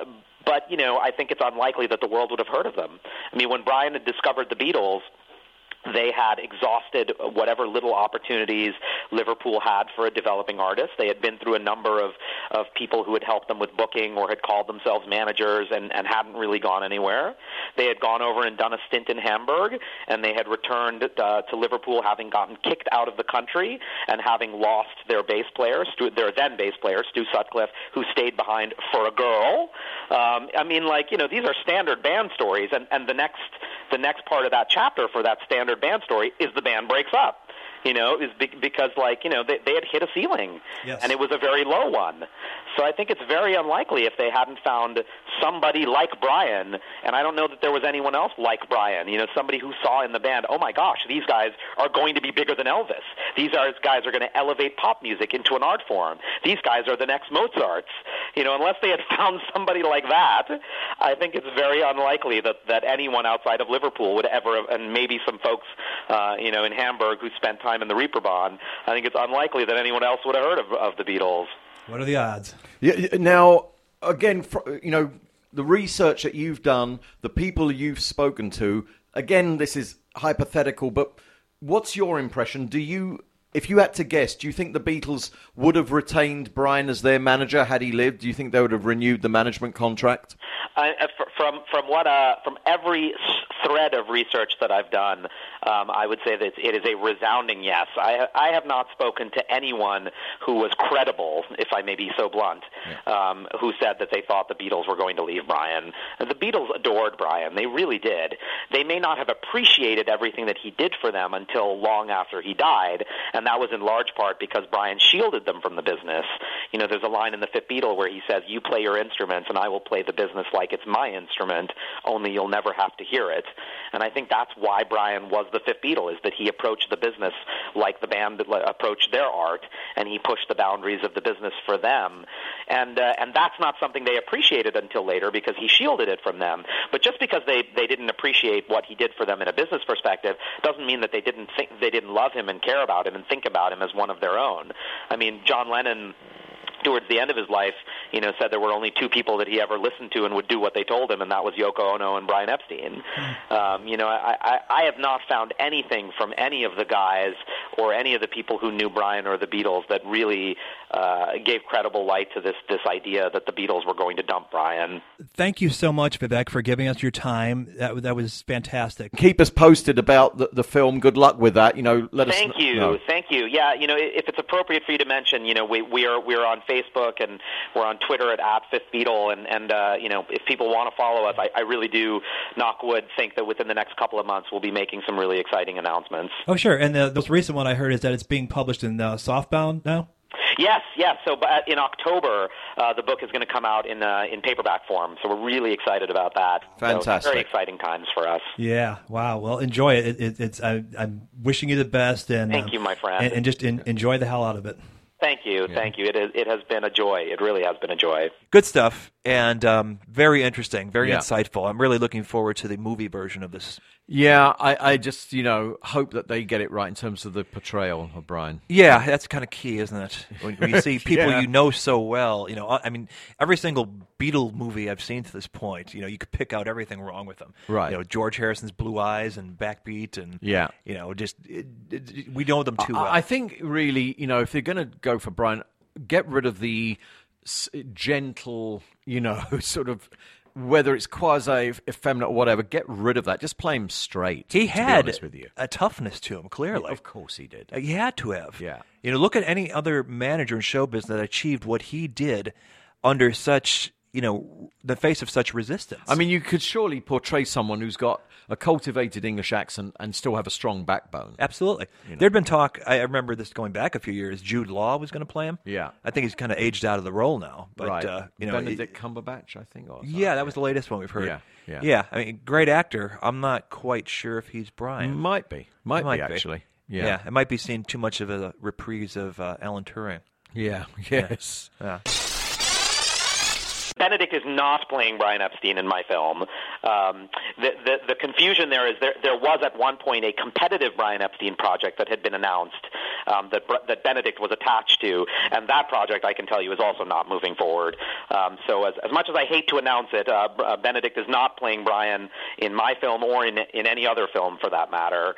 but, you know, I think it's unlikely that the world would have heard of them. I mean, when Brian had discovered the Beatles, they had exhausted whatever little opportunities Liverpool had for a developing artist. They had been through a number of, of people who had helped them with booking or had called themselves managers and, and hadn't really gone anywhere. They had gone over and done a stint in Hamburg, and they had returned uh, to Liverpool having gotten kicked out of the country and having lost their bass player, Stu, their then bass player, Stu Sutcliffe, who stayed behind for a girl. Um, I mean, like, you know, these are standard band stories, and, and the next the next part of that chapter for that standard band story is the band breaks up. You know, is be- because, like, you know, they, they had hit a ceiling, yes. and it was a very low one. So I think it's very unlikely if they hadn't found somebody like Brian, and I don't know that there was anyone else like Brian, you know, somebody who saw in the band, oh, my gosh, these guys are going to be bigger than Elvis. These are, guys are going to elevate pop music into an art form. These guys are the next Mozarts. You know, unless they had found somebody like that, I think it's very unlikely that, that anyone outside of Liverpool would ever have, and maybe some folks, uh, you know, in Hamburg who spent time in the Reeperbahn, I think it's unlikely that anyone else would have heard of, of the Beatles. What are the odds? Yeah, now, again, you know, the research that you've done, the people you've spoken to, again, this is hypothetical, but what's your impression? Do you, if you had to guess, do you think the Beatles would have retained Brian as their manager had he lived? Do you think they would have renewed the management contract? Uh, from from what uh, from every thread of research that I've done, um, I would say that it is a resounding yes. I I have not spoken to anyone who was credible, if I may be so blunt, yeah. um, who said that they thought the Beatles were going to leave Brian. The Beatles adored Brian. They really did. They may not have appreciated everything that he did for them until long after he died, and that was in large part because Brian shielded them from the business. You know, there's a line in The Fifth Beatle where he says, "You play your instruments, and I will play the business like it's my instrument, only you'll never have to hear it." And I think that's why Brian was the Fifth Beatle, is that he approached the business like the band approached their art, and he pushed the boundaries of the business for them. And uh, and that's not something they appreciated until later because he shielded it from them. But just because they, they didn't appreciate what he did for them in a business perspective doesn't mean that they didn't think they didn't love him and care about him and think about him as one of their own. I mean, John Lennon, towards the end of his life, you know, said there were only two people that he ever listened to and would do what they told him, and that was Yoko Ono and Brian Epstein. Um, you know, I, I, I have not found anything from any of the guys or any of the people who knew Brian or the Beatles that really uh, gave credible light to this this idea that the Beatles were going to dump Brian. Thank you so much, Vivek, for giving us your time. That that was fantastic. Keep us posted about the, the film. Good luck with that. You know, let us. Thank you, know. thank you. Yeah, you know, if it's appropriate for you to mention, you know, we we are we are on Facebook and we're on Twitter at, at Fifth Beatle, and and uh, you know, if people want to follow us, I, I really do, knock wood, think that within the next couple of months we'll be making some really exciting announcements. Oh, sure. And the, the most recent one I heard is that it's being published in uh, softbound now. Yes, yes. So uh, in October, uh, the book is going to come out in uh, in paperback form. So we're really excited about that. Fantastic. So very exciting times for us. Yeah. Wow. Well, enjoy it. it, it it's I, I'm wishing you the best. And thank um, you, my friend. And, and just in, enjoy the hell out of it. Thank you, yeah. thank you. It is, it has been a joy. It really has been a joy. Good stuff, and um, very interesting, very yeah. insightful. I'm really looking forward to the movie version of this. Yeah, I, I just, you know, hope that they get it right in terms of the portrayal of Brian. Yeah, that's kind of key, isn't it? When, when you see people yeah. you know so well, you know, I mean, every single Beatle movie I've seen to this point, you know, you could pick out everything wrong with them. Right. You know, George Harrison's Blue Eyes and Backbeat, and yeah, you know, just it, it, we know them too I, well. I think really, you know, if they're going to go for Brian, get rid of the gentle, you know, sort of. Whether it's quasi effeminate or whatever, get rid of that. Just play him straight. He to had be honest with you. a toughness to him, clearly. Yeah, of course he did. He had to have. Yeah. You know, look at any other manager in show business that achieved what he did under such, you know, the face of such resistance. I mean, you could surely portray someone who's got a cultivated English accent and still have a strong backbone. Absolutely. You know. There'd been talk, I remember this going back a few years, Jude Law was going to play him. Yeah. I think he's kind of aged out of the role now. But, right. uh, you know, Benedict it, Cumberbatch, I think. Or yeah, that was the latest one we've heard. Yeah, yeah. Yeah, I mean, great actor. I'm not quite sure if he's Brian. Might be. Might, might be, be. actually. Yeah. Yeah. It might be seeing too much of a reprise of uh, Alan Turing. Yeah. Yes. Yeah. Benedict is not playing Brian Epstein in my film. Um, the, the the confusion there is there there was at one point a competitive Brian Epstein project that had been announced um, that that Benedict was attached to, and that project, I can tell you, is also not moving forward. Um, so as, as much as I hate to announce it, uh, uh, Benedict is not playing Brian in my film or in in any other film for that matter.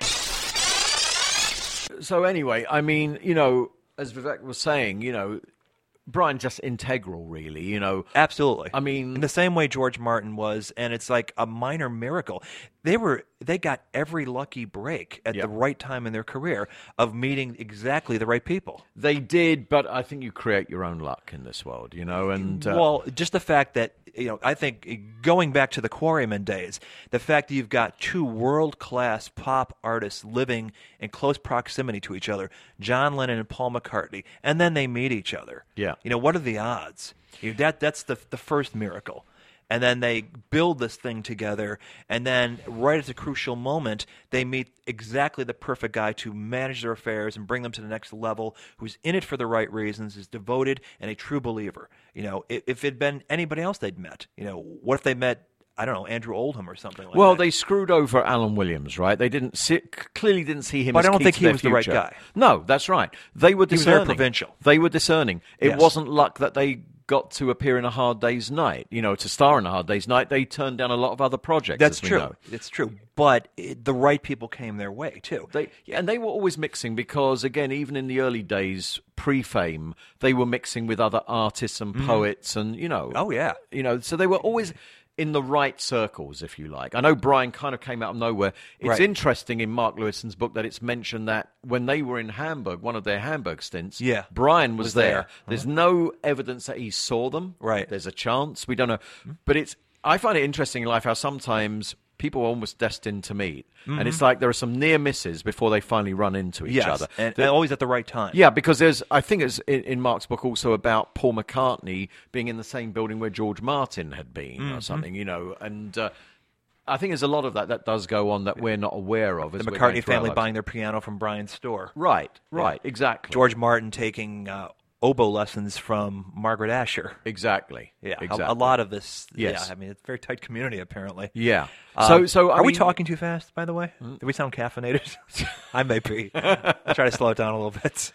So anyway, I mean, you know, as Vivek was saying, you know, Brian's just integral, really, you know. Absolutely. I mean, in the same way George Martin was, and it's like a minor miracle. They were they got every lucky break at yeah. the right time in their career of meeting exactly the right people. They did, but I think you create your own luck in this world, you know. And uh, well, just the fact that, you know, I think going back to the Quarrymen days, the fact that you've got two world-class pop artists living in close proximity to each other, John Lennon and Paul McCartney, and then they meet each other. Yeah. You know, what are the odds? You know, that that's the the first miracle. And then they build this thing together, and then right at the crucial moment, they meet exactly the perfect guy to manage their affairs and bring them to the next level, who's in it for the right reasons, is devoted, and a true believer. You know, if, if it'd been anybody else they'd met, you know, what if they met, I don't know, Andrew Oldham or something like well, that? Well, they screwed over Alan Williams, right? They didn't see, clearly didn't see him but as I don't key think to he their was the right future. guy. No, that's right. They were He was discerning. very provincial. They were discerning. It Yes. wasn't luck that they got to appear in A Hard Day's Night. You know, to star in A Hard Day's Night, they turned down a lot of other projects. That's as we true. know. It's true. But it, the right people came their way, too. They yeah, and they were always mixing because, again, even in the early days, pre-fame, they were mixing with other artists and poets, and you know, Oh, yeah. you know, so they were always in the right circles, if you like. I know Brian kind of came out of nowhere. It's Right. interesting in Mark Lewison's book that it's mentioned that when they were in Hamburg, one of their Hamburg stints, Yeah. Brian was, Was there. there. There's no evidence that he saw them. Right. There's a chance. We don't know. But it's. I find it interesting in life how sometimes people are almost destined to meet. And it's like there are some near misses before they finally run into each Yes, other. and, The- and always at the right time. yeah, because there's, I think it's in, in Mark's book also about Paul McCartney being in the same building where George Martin had been Mm-hmm. or something, you know, and uh, I think there's a lot of that that does go on that we're not aware of. The as we're going McCartney through our family lives. buying their piano from Brian's store. Right, right, exactly. George Martin taking uh, oboe lessons from Margaret Asher. Exactly. Yeah, exactly. a, a lot of this. Yes. Yeah, I mean, it's a very tight community, apparently. Yeah. Um, So, so I are we mean- talking too fast, by the way? Do we sound caffeinated? I may be. I'll try to slow it down a little bit.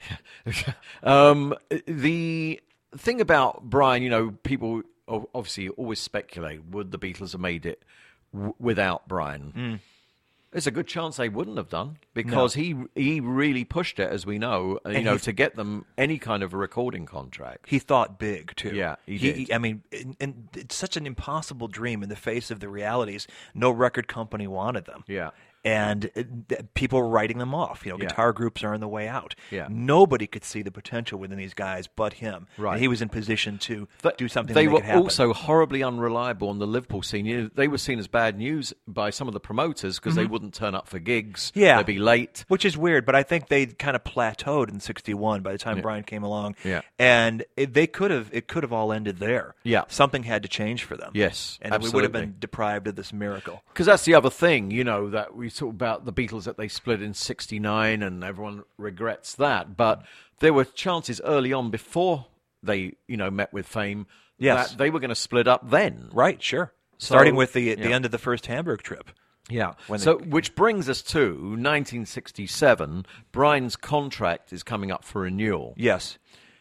um, the thing about Brian, you know, people o- obviously always speculate, would the Beatles have made it w- without Brian? Mm. There's a good chance they wouldn't have done because he he really pushed it, as we know, uh, you And know, he- to get them any kind of a recording contract. He thought big, too. Yeah, he did. I mean, and, and it's such an impossible dream in the face of the realities. No record company wanted them. Yeah. And uh, th- people were writing them off. You know, Yeah. guitar groups are on the way out. Yeah. Nobody could see the potential within these guys but him. Right. And he was in position to Th- do something They to make were it happen. also horribly unreliable on the Liverpool scene. You know, they were seen as bad news by some of the promoters because they wouldn't turn up for gigs. Mm-hmm. Yeah. They'd be late. Which is weird, but I think they kind of plateaued in sixty-one by the time Brian came along. Yeah. And it, they could have it could have all ended there. Yeah. Something had to change for them. Yes, And we would have absolutely. been deprived of this miracle. Because that's the other thing, you know, that we talk about the Beatles that they split in sixty-nine and everyone regrets that. But there were chances early on before they, you know, met with fame Yes. that they were going to split up then. Right, sure. So- Starting with the the yeah. end of the first Hamburg trip. Yeah. When So, they- which brings us to nineteen sixty-seven. Brian's contract is coming up for renewal. Yes.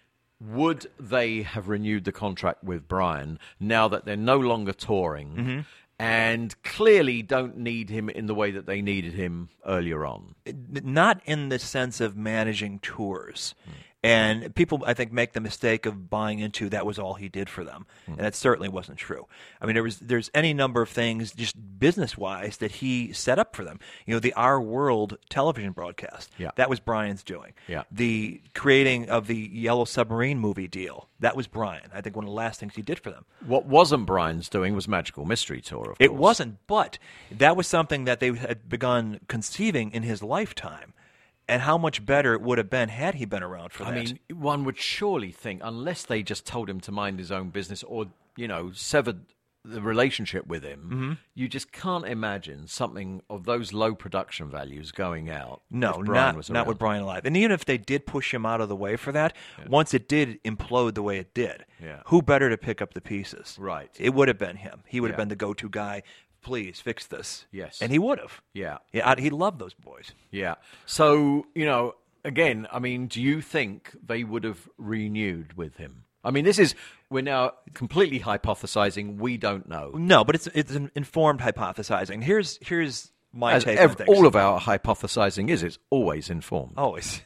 Would they have renewed the contract with Brian now that they're no longer touring Mm-hmm. and clearly don't need him in the way that they needed him earlier on? Not in the sense of managing tours. And people, I think, make the mistake of buying into that was all he did for them, and that certainly wasn't true. I mean, there was there's any number of things, just business wise, that he set up for them. You know, the Our World television broadcast, Yeah. that was Brian's doing. Yeah. The creating of the Yellow Submarine movie deal, that was Brian. I think one of the last things he did for them. What wasn't Brian's doing was Magical Mystery Tour, of It course. wasn't, but that was something that they had begun conceiving in his lifetime. And how much better it would have been had he been around for that. I mean, one would surely think, unless they just told him to mind his own business or, you know, severed the relationship with him, Mm-hmm. you just can't imagine something of those low production values going out. no, if Brian not, was not around. with Brian alive. And even if they did push him out of the way for that, once it did implode the way it did, Yeah. who better to pick up the pieces? Right. It would have been him. He would have Yeah. been the go-to guy. Please fix this. Yes. And he would have. Yeah. Yeah, I- he loved those boys. Yeah. So, you know, again, I mean, do you think they would have renewed with him? I mean, this is, we're now completely hypothesizing. We don't know. No, but it's it's an informed hypothesizing. Here's here's my As take ev- on things. all of our hypothesizing is, it's always informed. Always.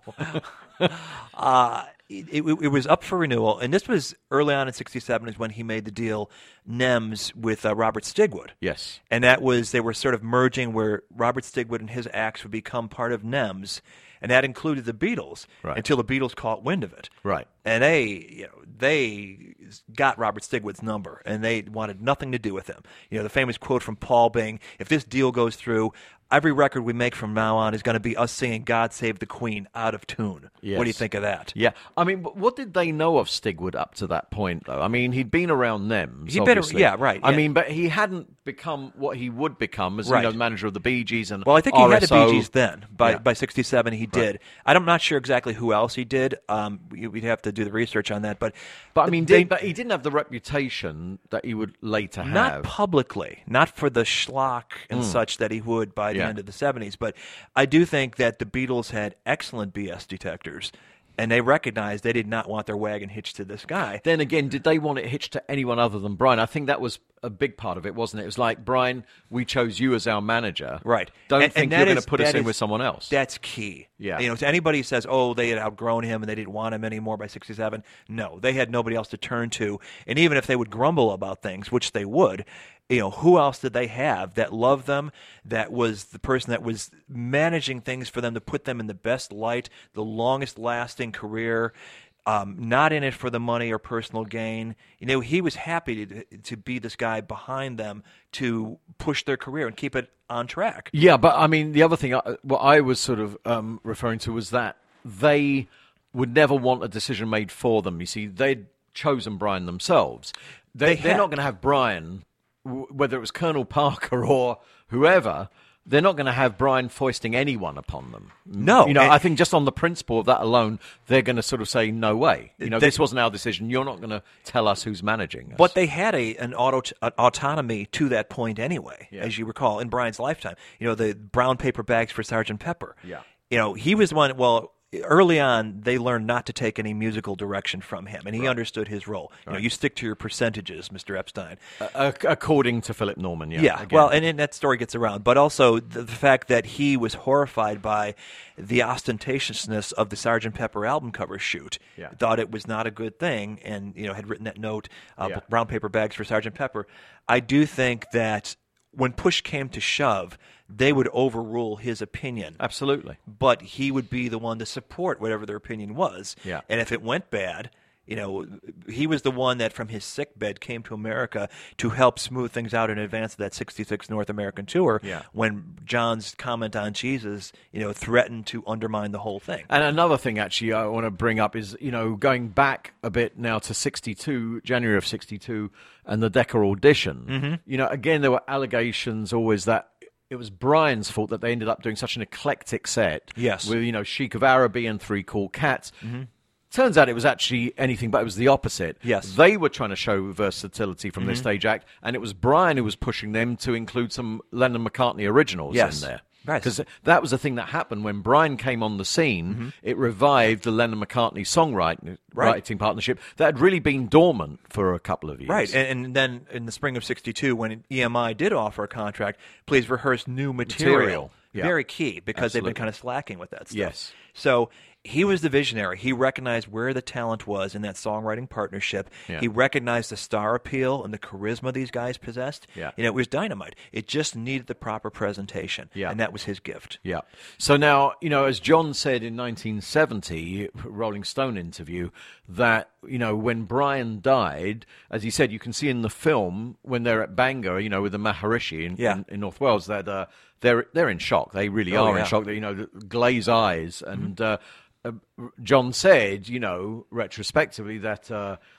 uh, it, it, it was up for renewal, and this was early on in sixty-seven is when he made the deal, Nems, with uh, Robert Stigwood. Yes. And that was, they were sort of merging where Robert Stigwood and his acts would become part of Nems, and that included the Beatles, Right. until the Beatles caught wind of it. Right. And they, you know, they got Robert Stigwood's number, and they wanted nothing to do with him. You know, the famous quote from Paul being, if this deal goes through, every record we make from now on is going to be us singing God Save the Queen out of tune. Yes. What do you think of that? Yeah. I mean, but what did they know of Stigwood up to that point, though? I mean, he'd been around them. He'd been- obviously. yeah, right, I yeah. mean, but he hadn't become what he would become as Right. you know, manager of the Bee Gees and Well, I think he R had S the O. Bee Gees then. By Yeah. by sixty-seven, he did. I'm not sure exactly who else he did. Um, we- we'd have to do the research on that. But But I mean, they- did, but he didn't have the reputation that he would later have. not publicly, not for the schlock and such that he would by the Yeah. end of the seventies. But I do think that the Beatles had excellent B S detectors, and they recognized they did not want their wagon hitched to this guy. Then again, did they want it hitched to anyone other than Brian? I think that was a big part of it, wasn't it? It was like, Brian, we chose you as our manager. Right. Don't And- think and you're that going is- to put us that in is- with someone else. That's key. Yeah. You know, to anybody who says, oh, they had outgrown him and they didn't want him anymore by sixty-seven, no, they had nobody else to turn to. And even if they would grumble about things, which they would, you know, who else did they have that loved them, that was the person that was managing things for them to put them in the best light, the longest lasting career, um, not in it for the money or personal gain. You know, he was happy to, to be this guy behind them to push their career and keep it on track. Yeah, but I mean, the other thing, I- what I was sort of um, referring to was that they would never want a decision made for them. You see, they'd chosen Brian themselves. They, They they're had- not going to have Brian, w- whether it was Colonel Parker or whoever. They're not going to have Brian foisting anyone upon them. No, you know, and- I think just on the principle of that alone, they're going to sort of say, "No way." You know, They- this wasn't our decision. You're not going to tell us who's managing us. But they had a an auto an autonomy to that point anyway, Yeah. as you recall, in Brian's lifetime. You know, the brown paper bags for Sergeant Pepper. Yeah. You know, he was the one. Well, early on, they learned not to take any musical direction from him, and he understood his role. You know, you stick to your percentages, Mister Epstein. Uh, according to Philip Norman, yeah. Yeah, again. well, and, and that story gets around, but also the, the fact that he was horrified by the ostentatiousness of the Sergeant Pepper album cover shoot. Yeah. Thought it was not a good thing, and you know had written that note, uh, Yeah. brown paper bags for Sergeant Pepper. I do think that when push came to shove, they would overrule his opinion. Absolutely. But he would be the one to support whatever their opinion was. Yeah. And if it went bad, you know, he was the one that from his sick bed came to America to help smooth things out in advance of that sixty-six North American tour. Yeah. When John's comment on Jesus, you know, threatened to undermine the whole thing. And another thing, actually, I want to bring up is, you know, going back a bit now to sixty-two, January of sixty-two, and the Decca audition. Mm-hmm. You know, again, there were allegations always that it was Brian's fault that they ended up doing such an eclectic set. Yes. With, you know, Chic of Araby and Three Cool Cats. Turns out it was actually anything but it was the opposite. Yes. Mm-hmm. They were trying to show versatility from their stage act, and it was Brian who was pushing them to include some Lennon-McCartney originals Yes. in there. Right. Because that was the thing that happened when Brian came on the scene. Mm-hmm. It revived the Lennon-McCartney songwriting Right. writing partnership that had really been dormant for a couple of years. Right, and, and then in the spring of sixty-two, when E M I did offer a contract, please rehearse new material. Material, yeah. Very key, because they've been Absolutely. kind of slacking with that stuff. Yes. So he was the visionary. He recognized where the talent was in that songwriting partnership. Yeah. He recognized the star appeal and the charisma these guys possessed. Yeah. You know, it was dynamite. It just needed the proper presentation. Yeah. And that was his gift. Yeah. So now, you know, as John said in nineteen seventy, Rolling Stone interview, that, you know, when Brian died, as he said, you can see in the film when they're at Bangor, you know, with the Maharishi in, Yeah. in, in North Wales, that uh, they're they're in shock. They really Oh, are yeah. in shock. They, you know, the glazed eyes. And uh, uh, John said, you know, retrospectively, that uh,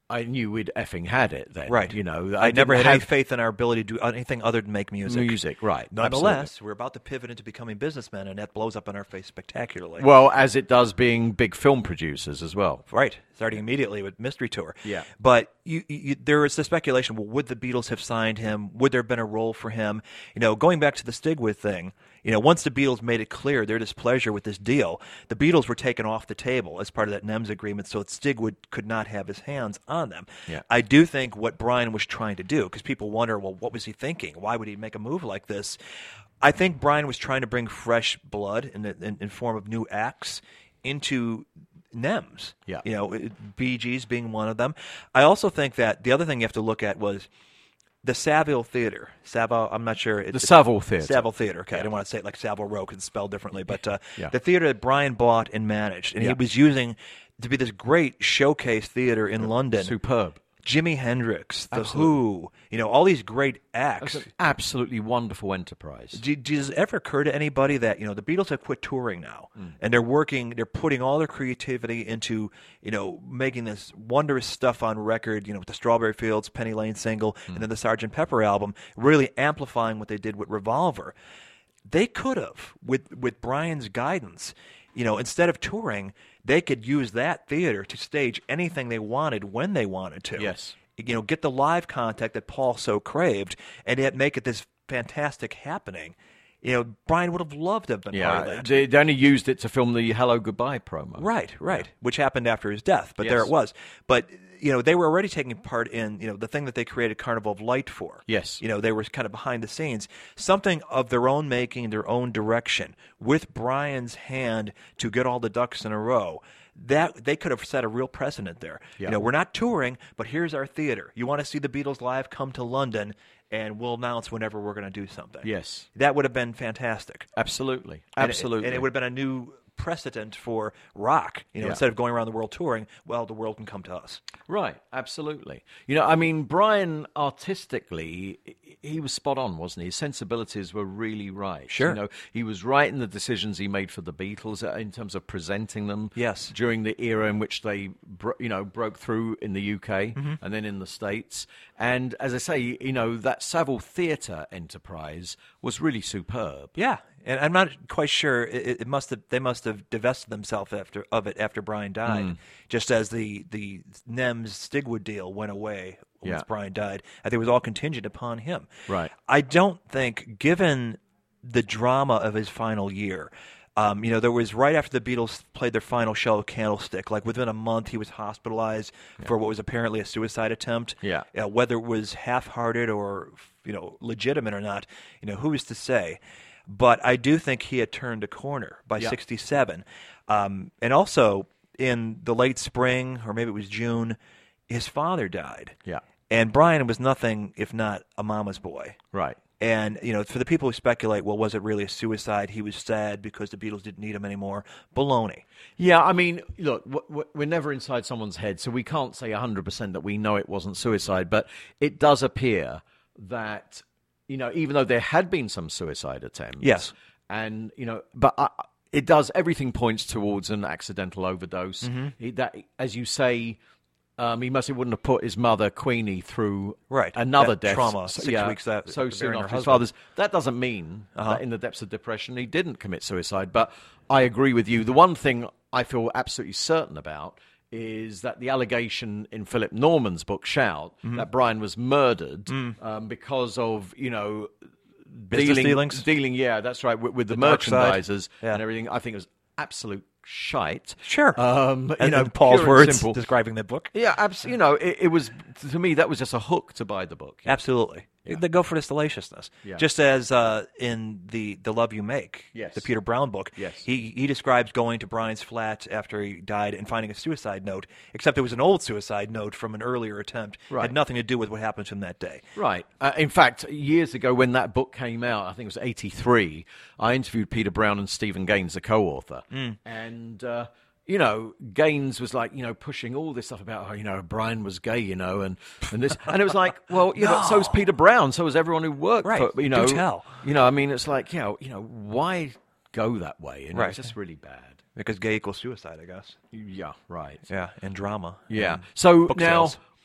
I knew we'd effing had it then. Right. You know, I, never didn't had any have faith in our ability to do anything other than make music. music, right? Nonetheless, absolutely. we're about to pivot into becoming businessmen, and that blows up in our face spectacularly. Well, as it does being big film producers as well. Right, starting immediately with Mystery Tour. Yeah. But you, you, there is the speculation, well, would the Beatles have signed him? Would there have been a role for him? You know, going back to the Stigwood thing, you know, once the Beatles made it clear their displeasure with this deal, the Beatles were taken off the table as part of that N E M S agreement so that Stigwood could not have his hands on them. Yeah. I do think what Brian was trying to do, because people wonder, well, what was he thinking? Why would he make a move like this? I think Brian was trying to bring fresh blood in the in, in form of new acts into N E M S. Yeah. You know, Bee Gees being one of them. I also think that the other thing you have to look at was the Savile Theater. Savile, I'm not sure. It, The Savile Theater. Savile Theater. Okay, I Yeah. didn't want to say it like Savile Row because it's spelled differently. But uh, Yeah. the theater that Brian bought and managed, and Yeah. he was using to be this great showcase theater in London. Superb. Jimi Hendrix, The Absolutely. Who, you know, all these great acts. It's an absolutely wonderful enterprise. Do, does it ever occur to anybody that, you know, the Beatles have quit touring now, Mm. and they're working, they're putting all their creativity into, you know, making this wondrous stuff on record, you know, with the Strawberry Fields, Penny Lane single, Mm. and then the Sergeant Pepper album, really amplifying what they did with Revolver. They could have, with with Brian's guidance, you know, instead of touring, they could use that theater to stage anything they wanted when they wanted to. Yes. You know, get the live contact that Paul so craved, and yet make it this fantastic happening. You know, Brian would have loved to have been part of Yeah, that. they they only used it to film the Hello Goodbye promo. Right, right. Which happened after his death, but there Yes. it was. But you know, they were already taking part in, you know, the thing that they created Carnival of Light for. Yes. You know, they were kind of behind the scenes, something of their own making, their own direction, with Brian's hand to get all the ducks in a row. That they could have set a real precedent there. Yeah. You know, we're not touring, but here's our theater. You want to see the Beatles live? Come to London, and we'll announce whenever we're going to do something. Yes. That would have been fantastic. Absolutely. And it- Absolutely. and it would have been a new precedent for rock. You know, Yeah. instead of going around the world touring, well, the world can come to us. Right, absolutely. You know, I mean, Brian artistically, he was spot on, wasn't he? His sensibilities were really right. Sure. You know, he was right in the decisions he made for the Beatles uh, in terms of presenting them. Yes. During the era in which they, bro- you know, broke through in the U K Mm-hmm. and then in the States. And as I say, you know, that Savile Theatre enterprise was really superb. Yeah, and I'm not quite sure. It, it must have they must have divested themselves after of it after Brian died, Mm. just as the the N E M S Stigwood deal went away once Yeah. Brian died. I think it was all contingent upon him. Right. I don't think, given the drama of his final year. Um, you know, there was right after the Beatles played their final show, Candlestick, like within a month he was hospitalized for what was apparently a suicide attempt. Yeah. Uh, whether it was half-hearted or, you know, legitimate or not, you know, who is to say? But I do think he had turned a corner by Yeah. sixty-seven. Um, and also, in the late spring, or maybe it was June, his father died. Yeah. And Brian was nothing if not a mama's boy. Right. And, you know, for the people who speculate, well, was it really a suicide? He was sad because the Beatles didn't need him anymore. Baloney. Yeah, I mean, look, w- w- we're never inside someone's head, so we can't say one hundred percent that we know it wasn't suicide, but it does appear that, you know, even though there had been some suicide attempts. Yes. And, you know, but uh, it does, everything points towards an accidental overdose. Mm-hmm. He, that, as you say, um, he must have wouldn't have put his mother, Queenie, through Right. another That death. trauma, So- six yeah, weeks that- so after soon burying after her his husband. father's. That doesn't mean Uh-huh. that in the depths of depression he didn't commit suicide, but I agree with you. The one thing I feel absolutely certain about is that the allegation in Philip Norman's book, Shout, Mm-hmm. that Brian was murdered um, because of, you know, Mm. Business dealing, dealings? dealing, yeah, that's right, with, with the, dark side. merchandisers Yeah. and everything. I think it was absolute shite. Sure. Um, you and, know, and Paul's pure and words simple. describing the book. Yeah, absolutely. You know, it, it was, to me, that was just a hook to buy the book. Absolutely. They go for the salaciousness. Yeah. Just as uh, in the The Love You Make, Yes. the Peter Brown book, Yes. he, he describes going to Brian's flat after he died and finding a suicide note, except it was an old suicide note from an earlier attempt. Right. Had nothing to do with what happened to him that day. Right. Uh, in fact, years ago when that book came out, I think it was eighty-three, I interviewed Peter Brown and Stephen Gaines, the co-author. And, uh, you know, Gaines was like, you know, pushing all this stuff about, oh, you know, Brian was gay, you know, and, and this. And it was like, well, you know, so was Peter Brown, so was everyone who worked Right. for, you know. Do tell. You know, I mean, it's like, you know, you know, why go that way? You know, Right. it's just really bad. Because gay equals suicide, I guess. Yeah, right. Yeah, and drama. Yeah. and So book now, sales.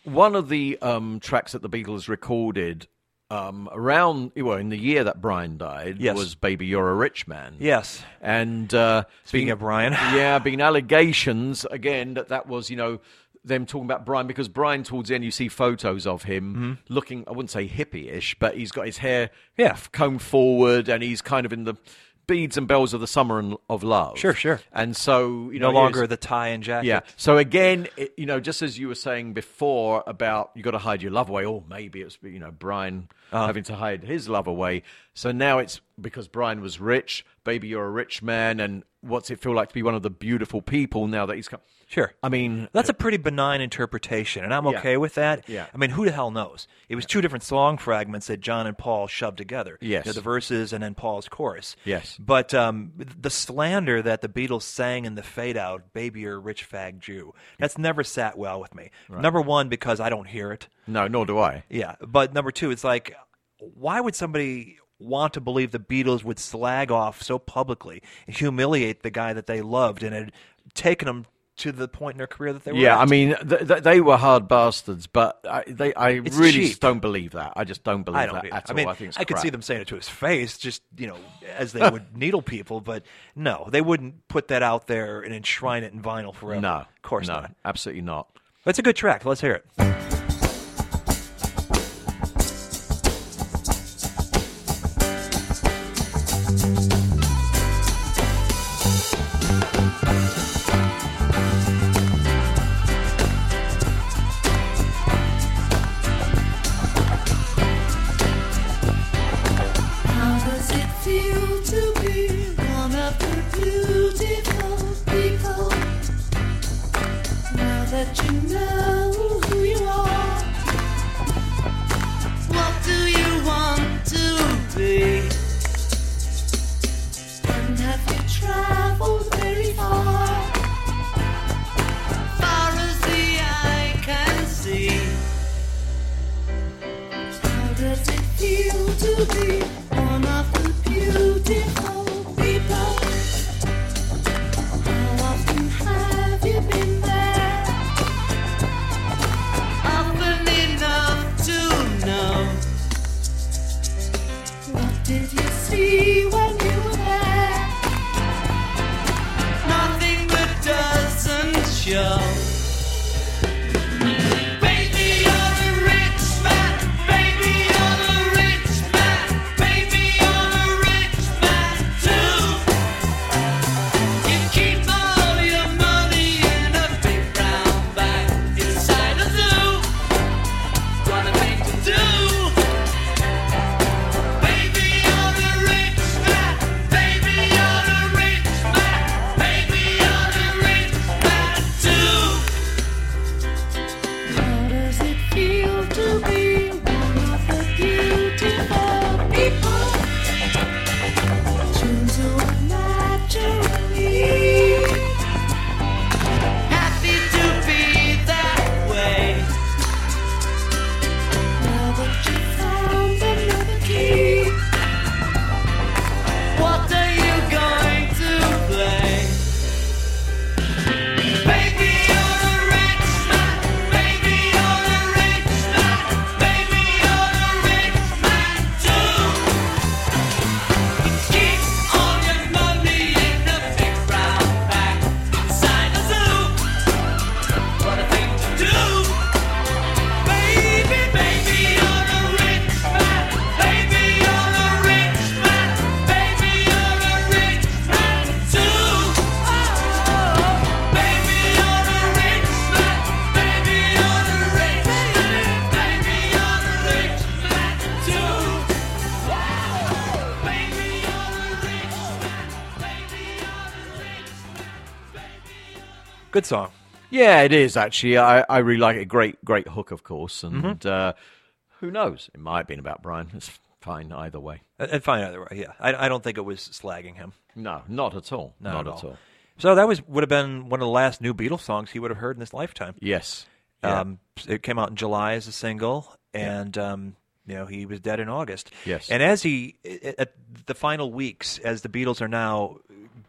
one of the um, tracks that the Beatles recorded um, around, well, in the year that Brian died, Yes. was "Baby, You're a Rich Man." Yes. And uh, Speaking being- of Brian. yeah, being allegations again that that was, you know, them talking about Brian, because Brian, towards the end, you see photos of him Mm-hmm. looking, I wouldn't say hippie-ish, but he's got his hair Yeah. combed forward, and he's kind of in the beads and bells of the summer and of love. Sure, sure. And so, you know, No longer here's- the tie and jacket. yeah. So again, it, you know, just as you were saying before about you got to hide your love away, or maybe it's, you know, Brian Uh-huh. having to hide his love away. So now it's because Brian was rich. Baby, you're a rich man, and what's it feel like to be one of the beautiful people now that he's come? Sure. I mean, That's a pretty benign interpretation, and I'm Yeah. okay with that. Yeah. I mean, who the hell knows? It was two different song fragments that John and Paul shoved together. Yes. You know, the verses and then Paul's chorus. Yes. But um, the slander that the Beatles sang in the fade out, "Baby, you're a rich fag Jew," that's never sat well with me. Number one, because I don't hear it. no, nor do I. Yeah. But number two, it's like, why would somebody want to believe the Beatles would slag off so publicly and humiliate the guy that they loved and had taken them to the point in their career that they were Yeah, at? I mean, th- th- they were hard bastards, but I, they, I It's really cheap. just don't believe that. I just don't believe I don't that either. at I all. mean, I think it's I could crap. see them saying it to his face, just, you know, as they would needle people, but no, they wouldn't put that out there and enshrine it in vinyl forever. No, Of course no, not. absolutely not. But it's a good track. Let's hear it. How does it feel to be one of the beautiful people? Now that you know who you are, what do you want to be? And have you traveled very far? Far as the eye can see. How does it feel to be one of the beautiful people? How often have you been there? Often enough to know. What did you see when you were there? Nothing that doesn't show. Baby, you're a rich man. Baby, you're a rich man. Baby, you're a rich man too. You keep all your money in a big brown bag inside a zoo. What a thing to do. Baby, you're a rich man. Baby, you're a rich man. Baby, you're a rich man too. How does it feel to be one of the beautiful people? Choose so naturally. Happy to be that way. Now that you found another key, what are you going to play? Baby, you're a rich man. Baby, you're a rich man. Baby, you're a rich man too. Keep all your money in a big brown bag inside a zoo. What a thing to do. Baby, baby, you're a rich man. Baby, you're a rich man. Baby, you're a rich man too. Oh, baby, you're a rich man. Baby, you're a rich man. Baby, you're a rich man too. Baby, you're a rich man. Baby, you're a rich man. Good song. Yeah, it is actually. I, I really like it. Great, great hook, of course. And Mm-hmm. uh, who knows? It might have been about Brian. It's fine either way. And and fine either way, yeah. I, I don't think it was slagging him. No, not at all. Not not at at all. all. So that was would have been one of the last new Beatles songs he would have heard in his lifetime. Yes. Yeah. Um, it came out in July as a single, and um, you know he was dead in August. Yes. And as he at the final weeks, as the Beatles are now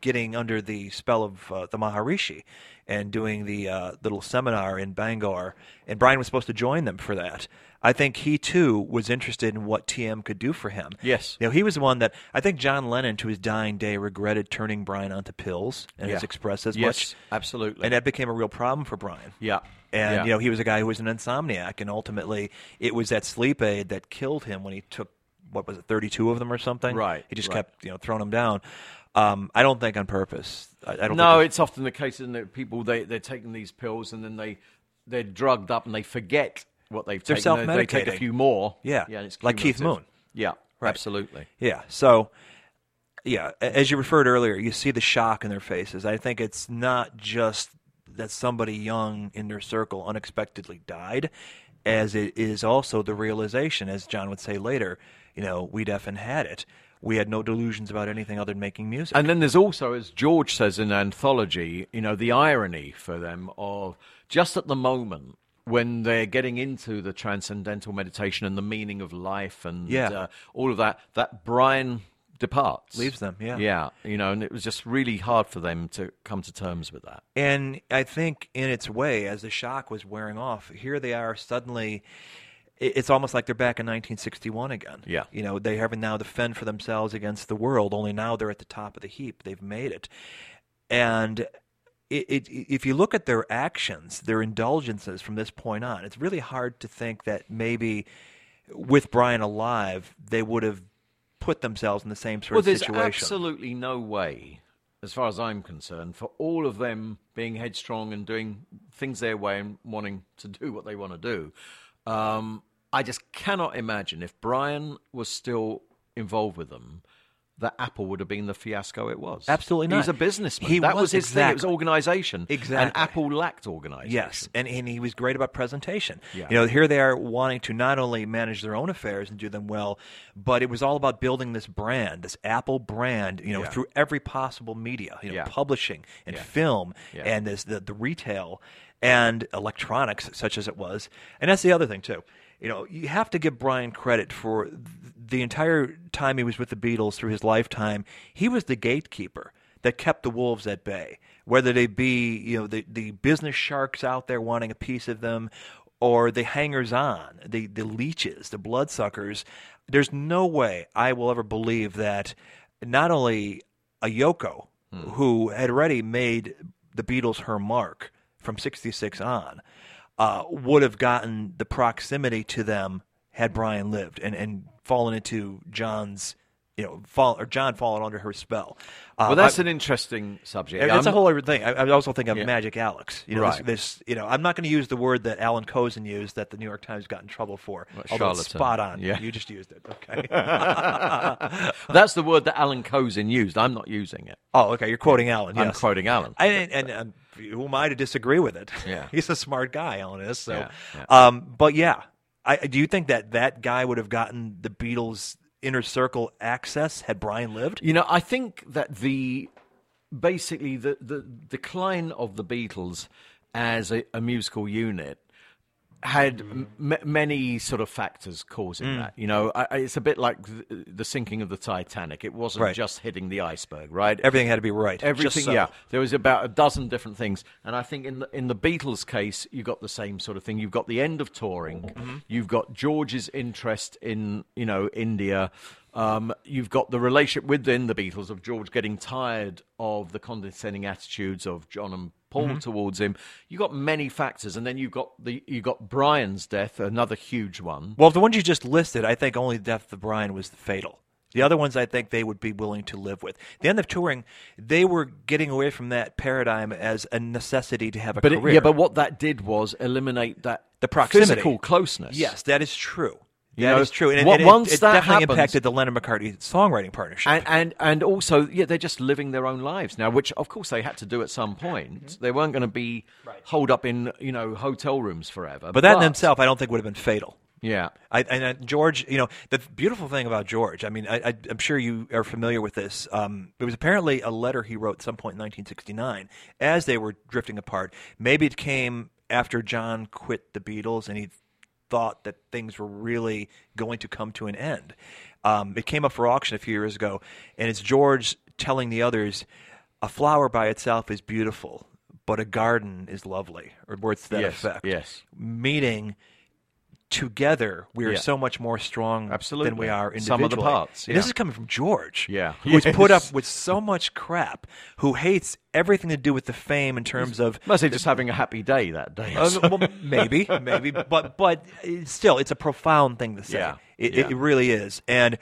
getting under the spell of uh, the Maharishi and doing the uh, little seminar in Bangor, and Brian was supposed to join them for that. I think he, too, was interested in what T M could do for him. Yes. You know, he was the one that, I think John Lennon, to his dying day, regretted turning Brian onto pills and Yeah. has expressed as Yes, much. absolutely. And that became a real problem for Brian. Yeah. And, Yeah. you know, he was a guy who was an insomniac, and ultimately it was that sleep aid that killed him when he took, what was it, thirty-two of them or something? Right, He just right. kept, you know, throwing them down. Um, I don't think on purpose. I, I don't No, think it's often the case, isn't it? People, they, they're taking these pills and then they, they're drugged up and they forget what they've They're taken. They- They take a self-medicating. few more. Yeah, yeah and it's like Keith cumulative. Moon. Yeah, Right. absolutely. Yeah. So, yeah, a- as you referred earlier, you see the shock in their faces. I think it's not just that somebody young in their circle unexpectedly died, as it is also the realization, as John would say later, you know, we'd effing had it. We had no delusions about anything other than making music. And then there's also, as George says in Anthology, you know, the irony for them of just at the moment when they're getting into the transcendental meditation and the meaning of life and Yeah. uh, all of that, that Brian departs. Leaves them, yeah. Yeah, you know, and it was just really hard for them to come to terms with that. And I think in its way, as the shock was wearing off, here they are suddenly. i- It's almost like they're back in nineteen sixty-one again. Yeah. You know, they have now to fend for themselves against the world, only now they're at the top of the heap. They've made it. And it, it, if you look at their actions, their indulgences from this point on, it's really hard to think that maybe with Brian alive, they would have put themselves in the same sort Well, of there's situation. absolutely no way, as far as I'm concerned, for all of them being headstrong and doing things their way and wanting to do what they want to do. Um, I just cannot imagine if Brian was still involved with them, that Apple would have been the fiasco it was. Absolutely not. He's a businessman. He that was, was his thing. It was exactly. organization. Exactly. And Apple lacked organization. Yes, and, and he was great about presentation. Yeah. You know, here they are wanting to not only manage their own affairs and do them well, but it was all about building this brand, this Apple brand, you know, Yeah. through every possible media, you know, Yeah. publishing and Yeah. film Yeah. and this, the, the retail and electronics, such as it was. And that's the other thing, too. You know, you have to give Brian credit for th- the entire time he was with the Beatles through his lifetime. He was the gatekeeper that kept the wolves at bay, whether they be, you know, the, the business sharks out there wanting a piece of them or the hangers-on, the, the leeches, the bloodsuckers. There's no way I will ever believe that not only a Yoko, who had already made the Beatles her mark from sixty-six on, uh, would have gotten the proximity to them had Brian lived and, and fallen into John's, you know, fall or John fallen under her spell. Uh, Well, that's I- an interesting subject. and that's I'm- a whole other thing. I, I also think of Yeah. Magic Alex. You know, Right. this, this, you know, I'm not going to use the word that Alan Kozin used that the New York Times got in trouble for. What, although it's charlatan. spot on. Yeah. You just used it. Okay. That's the word that Alan Kozin used. I'm not using it. oh, okay. You're quoting Alan. I'm Yes. quoting Alan. I, and, and um, who am I to disagree with it? Yeah. He's a smart guy, Alan is. So, Yeah, yeah. Um, but yeah, I, do you think that that guy would have gotten the Beatles' inner circle access had Brian lived? You know, I think that the basically the, the decline of the Beatles as a, a musical unit had m- many sort of factors causing Mm. that. You know, I, I- it's a bit like the, the sinking of the Titanic. It wasn't Right. just hitting the iceberg, right? Everything had to be right. Everything, Just so. yeah. There was about a dozen different things, and I think in the in the Beatles' case, you got the same sort of thing. You've got the end of touring. Mm-hmm. You've got George's interest in you know India. Um, you've got the relationship within the Beatles of George getting tired of the condescending attitudes of John and Paul Mm-hmm. towards him. You got many factors, and then you got the you got Brian's death, another huge one. Well, the ones you just listed, I think only the death of Brian was the fatal. The other ones I think they would be willing to live with. The end of touring, they were getting away from that paradigm as a necessity to have a But it, career. yeah, but what that did was eliminate that The proximity. physical closeness. Yes, that is true. You That know, is true. And, it- what- and it, once it that definitely happens- impacted the Lennon-McCartney songwriting partnership. And, and and also, yeah, they're just living their own lives now, which of course they had to do at some point. Mm-hmm. They weren't going to be holed up in you know hotel rooms forever. but that in himself, I don't think would have been fatal. yeah, I, and uh, George, you know, the beautiful thing about George, I mean, I, I, I'm sure you are familiar with this. Um, it was apparently a letter he wrote at some point in nineteen sixty-nine as they were drifting apart. Maybe it came after John quit the Beatles and he thought that things were really going to come to an end. Um, it came up for auction a few years ago, and it's George telling the others, a flower by itself is beautiful, but a garden is lovely, or words to that Yes, effect. yes. Meaning, together we are Yeah. so much more strong Absolutely. than we are individually. Some of the parts, And this yeah. is coming from George, Yeah. who's Yes. put up with so much crap, who hates everything to do with the fame in terms of Mostly just having a happy day that day. Uh, well, maybe, maybe, but but it's still, it's a profound thing to say. Yeah, It, yeah. it really is, and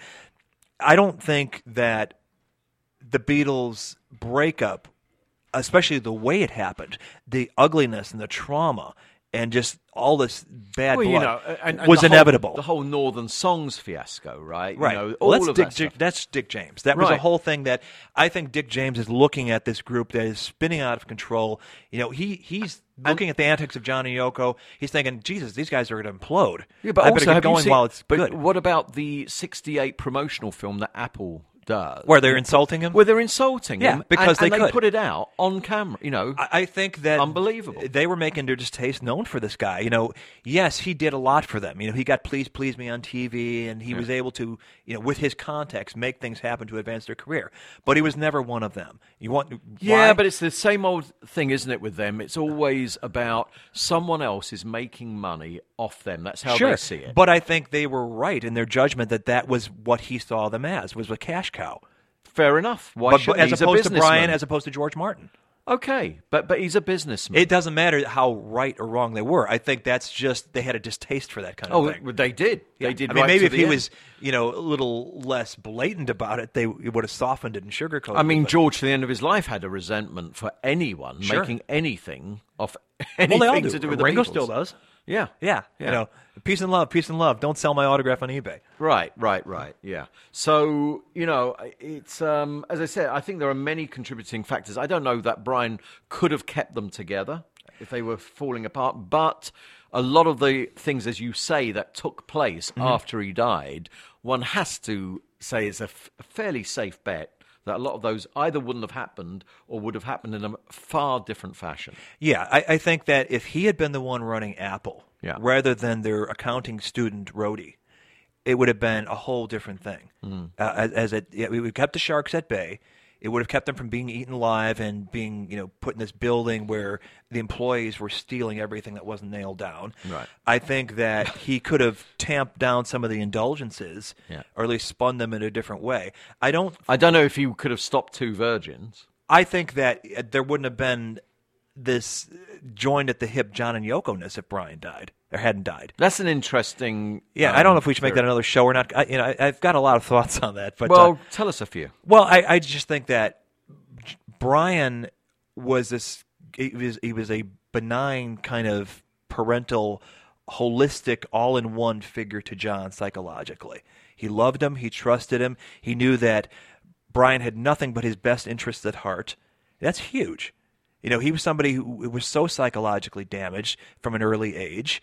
I don't think that the Beatles' breakup, especially the way it happened, the ugliness and the trauma, and just all this bad Well, blood, you know, and, and was the whole- inevitable. the whole Northern Songs fiasco, right? Right. You know, Well, all that's of Dick, that stuff. Dick- that's Dick James. That was a Right. whole thing that I think Dick James is looking at this group that is spinning out of control. You know, he he's looking at the antics of John and Yoko. He's thinking, Jesus, these guys are going to implode. Yeah, but I also, better get have you going seen- while it's but good. what about the sixty-eight promotional film that Apple does? Where they're insulting him? Where they're insulting Yeah, him. because and, they and could. put it out on camera, you know. I I think that Unbelievable. They were making their distaste known for this guy. You know, yes, he did a lot for them. You know, he got Please Please Me on T V, and he was able to, you know, with his contacts, make things happen to advance their career. But he was never one of them. You want? Yeah, why? but it's the same old thing, isn't it, with them? It's always about someone else is making money off them. That's how sure. they see it. But I think they were right in their judgment that that was what he saw them as, was a cash cow. Fair enough. Why But, should but as he's opposed a to Brian, businessman. as opposed to George Martin. Okay, but but he's a businessman. It doesn't matter how right or wrong they were. I think that's just they had a distaste for that kind of oh, thing. well, they did. Yeah. They did. I mean, right maybe to if the he end. was, you know, a little less blatant about it, they it would have softened it and sugarcoated it. I mean, but- George, to the end of his life, had a resentment for anyone Sure. making anything off well, anything they all do. to do with Ringo the Beatles. still does. Yeah, Yeah, Yeah. you know, peace and love, peace and love. Don't sell my autograph on eBay. Right, right, right. Yeah. So you know, it's um, as I said, I think there are many contributing factors. I don't know that Brian could have kept them together if they were falling apart, but a lot of the things, as you say, that took place Mm-hmm. after he died, one has to say it's a, f- a fairly safe bet that a lot of those either wouldn't have happened or would have happened in a far different fashion. Yeah, I, I think that if he had been the one running Apple, Yeah. rather than their accounting student roadie, it would have been a whole different thing. Mm-hmm. Uh, as, as it, yeah, we would have kept the sharks at bay. It would have kept them from being eaten alive and being, you know, put in this building where the employees were stealing everything that wasn't nailed down. Right. I think that he could have tamped down some of the indulgences, Yeah. or at least spun them in a different way. I don't. I don't know if he could have stopped Two Virgins. I think that uh, there wouldn't have been this joined at the hip John and Yoko-ness if Brian died or hadn't died. That's an interesting. Yeah, um, I don't know if we should make theory. that another show or not. I, you know, I, I've got a lot of thoughts on that, but Well, uh, tell us a few. well, I, I just think that J- Brian was this. He was he was a benign kind of parental, holistic, all-in-one figure to John psychologically. He loved him. He trusted him. He knew that Brian had nothing but his best interests at heart. That's huge. You know, he was somebody who was so psychologically damaged from an early age,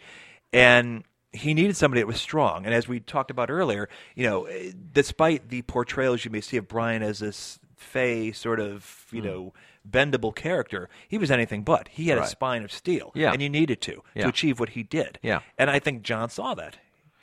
and he needed somebody that was strong. And as we talked about earlier, you know, eh, despite the portrayals you may see of Brian as this fey sort of, you know, bendable character, he was anything but. He had a Right. spine of steel, Yeah. and you needed to Yeah. to achieve what he did. Yeah. And I think John saw that.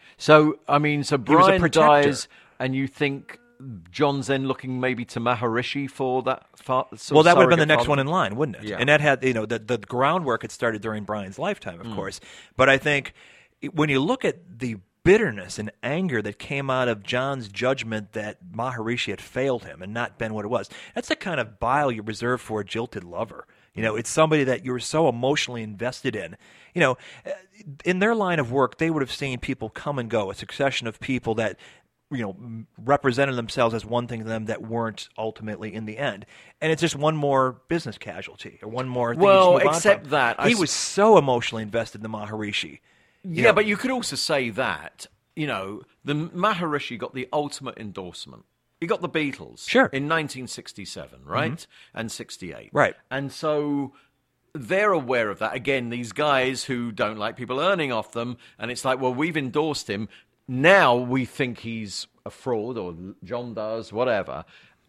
So, I mean, so was a Brian protector. dies, and you think John's then looking maybe to Maharishi for that? Fa- sort Well, of that would have been the surrogate next father? one in line, wouldn't it? Yeah. And that had, you know, the, the groundwork had started during Brian's lifetime, of course. But I think it- when you look at the bitterness and anger that came out of John's judgment that Maharishi had failed him and not been what it was, that's the kind of bile you reserve for a jilted lover. You know, it's somebody that you're so emotionally invested in. You know, in their line of work, they would have seen people come and go, a succession of people that, you know, m- represented themselves as one thing to them that weren't ultimately in the end. And it's just one more business casualty or one more thing you Well, just move on except from. that I he s- was so emotionally invested in the Maharishi. You Yeah, know, but you could also say that, you know, the Maharishi got the ultimate endorsement. He got the Beatles. Sure. In nineteen sixty-seven, right? And sixty-eight. Right. And so they're aware of that. Again, these guys who don't like people earning off them, and it's like, well, we've endorsed him. Now we think he's a fraud, or John does, whatever.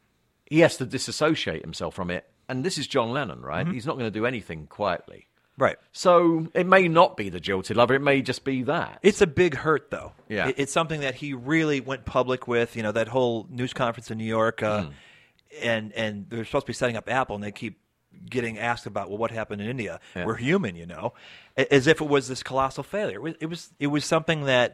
He has to disassociate himself from it. And this is John Lennon, right? He's not going to do anything quietly. right. So it may not be the jilted lover. It may just be that. It's a big hurt, though. Yeah. It- it's something that he really went public with. You know, that whole news conference in New York. Uh, and and they're supposed to be setting up Apple, and they keep getting asked about, well, what happened in India? Yeah. We're human, you know, A- as if it was this colossal failure. It was, it was it was something that,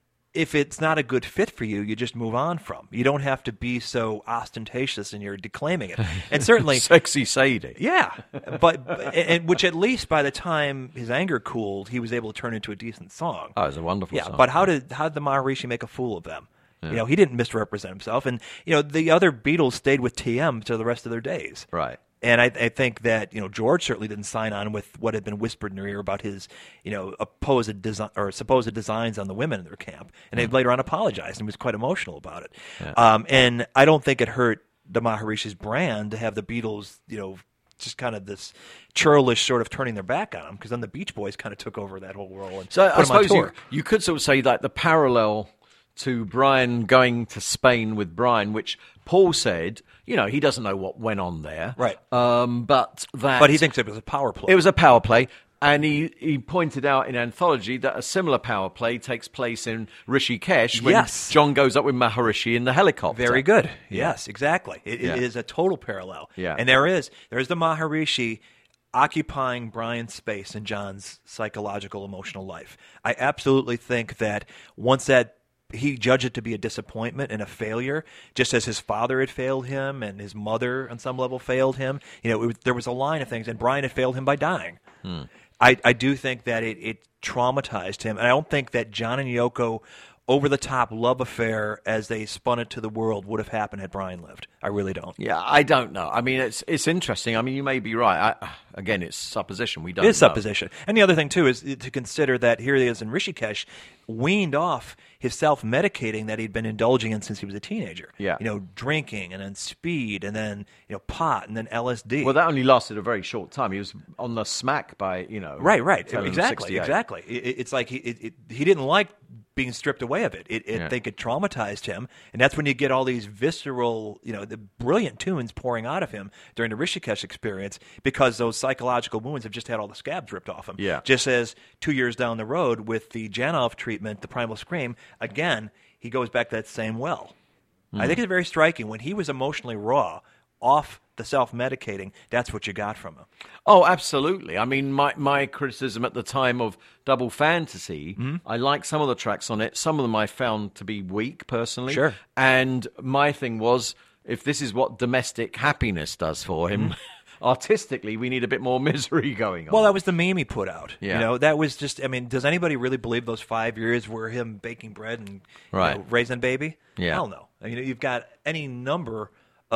if it's not a good fit for you, you just move on from. You don't have to be so ostentatious in your declaiming it. And certainly, Sexy Sadie. yeah, but, but and which at least by the time his anger cooled, he was able to turn into a decent song. Oh, it was a wonderful Yeah, song. but how did how did the Maharishi make a fool of them? You know, he didn't misrepresent himself, and you know the other Beatles stayed with T M to the rest of their days. Right. And I, I think that you know George certainly didn't sign on with what had been whispered in their ear about his you know opposed design or supposed designs on the women in their camp, and they later on apologized and was quite emotional about it. Um, and I don't think it hurt the Maharishi's brand to have the Beatles, you know, just kind of this churlish sort of turning their back on them, because then the Beach Boys kind of took over that whole role and So put I them on suppose you, tour. you could sort of say that the parallel to Brian going to Spain with Brian, which Paul said, you know, he doesn't know what went on there. Right. Um, but that... But he thinks it was a power play. It was a power play. And he, he pointed out in Anthology that a similar power play takes place in Rishikesh when Yes. John goes up with Maharishi in the helicopter. Very good. Yes, exactly. It, Yeah. it is a total parallel. Yeah. And there is there is the Maharishi occupying Brian's space in John's psychological, emotional life. I absolutely think that once that he judged it to be a disappointment and a failure, just as his father had failed him and his mother on some level failed him. You know, it was, there was a line of things, and Brian had failed him by dying. Hmm. I, I do think that it, it traumatized him, and I don't think that John and Yoko over-the-top love affair as they spun it to the world would have happened had Brian lived. I really don't. Yeah, I don't know. I mean, it's it's interesting. I mean, you may be right. I, again, it's supposition. We don't It is know. supposition. And the other thing, too, is to consider that here he is in Rishikesh, weaned off his self-medicating that he'd been indulging in since he was a teenager. Yeah. You know, drinking and then speed and then, you know, pot and then L S D. Well, that only lasted a very short time. He was on the smack by, you know... Right, right. Telling Exactly, sixty-eight. exactly. It, it's like he it, it, he didn't like being stripped away of it. It, it Yeah. I think it traumatized him, and that's when you get all these visceral, you know, the brilliant tunes pouring out of him during the Rishikesh experience, because those psychological wounds have just had all the scabs ripped off him. Yeah. Just as two years down the road with the Janov treatment, the Primal Scream, again, he goes back to that same well. I think it's very striking. When he was emotionally raw, off the self-medicating, that's what you got from him. Oh, absolutely. I mean, my, my criticism at the time of Double Fantasy, Mm-hmm. I like some of the tracks on it. Some of them I found to be weak, personally. Sure. And my thing was, if this is what domestic happiness does for him, artistically, we need a bit more misery going on. Mm-hmm. Well, that was the meme he put out. Yeah. You know, that was just, I mean, does anybody really believe those five years were him baking bread and you Right. know, raising baby? Yeah. Hell no. I mean, you've got any number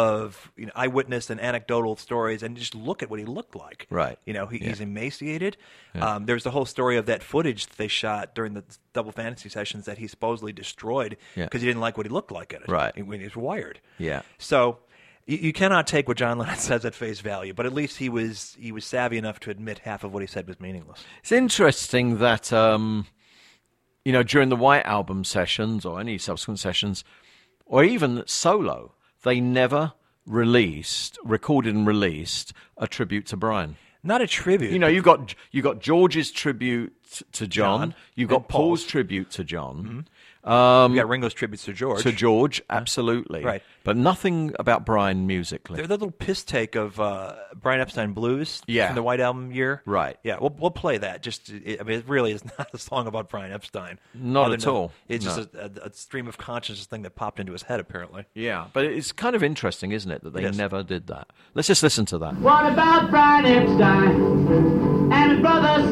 of you know, eyewitness and anecdotal stories, and just look at what he looked like. Right. You know, he, Yeah. he's emaciated. Um, there's the whole story of that footage that they shot during the Double Fantasy sessions that he supposedly destroyed Yeah. because he didn't like what he looked like in it. Right. When he was wired. Yeah. So you, you cannot take what John Lennon says at face value, but at least he was he was savvy enough to admit half of what he said was meaningless. It's interesting that, um, you know, during the White Album sessions or any subsequent sessions, or even solo, they never released, recorded and released a tribute to Brian. Not a tribute. You know, you've got you got George's tribute to John. John You've got and Paul's. Paul's tribute to John. we got Ringo's tributes to George. To George, absolutely. Right. But nothing about Brian musically. They're the little piss take of uh, Brian Epstein Blues Yeah. from the White Album year. Right. Yeah, we'll we'll play that. Just it, I mean, it really is not a song about Brian Epstein. Not Other at than- all. It's No. just a, a, a stream of consciousness thing that popped into his head, apparently. Yeah, but it's kind of interesting, isn't it, that they It is. never did that. Let's just listen to that. What about Brian Epstein and his brother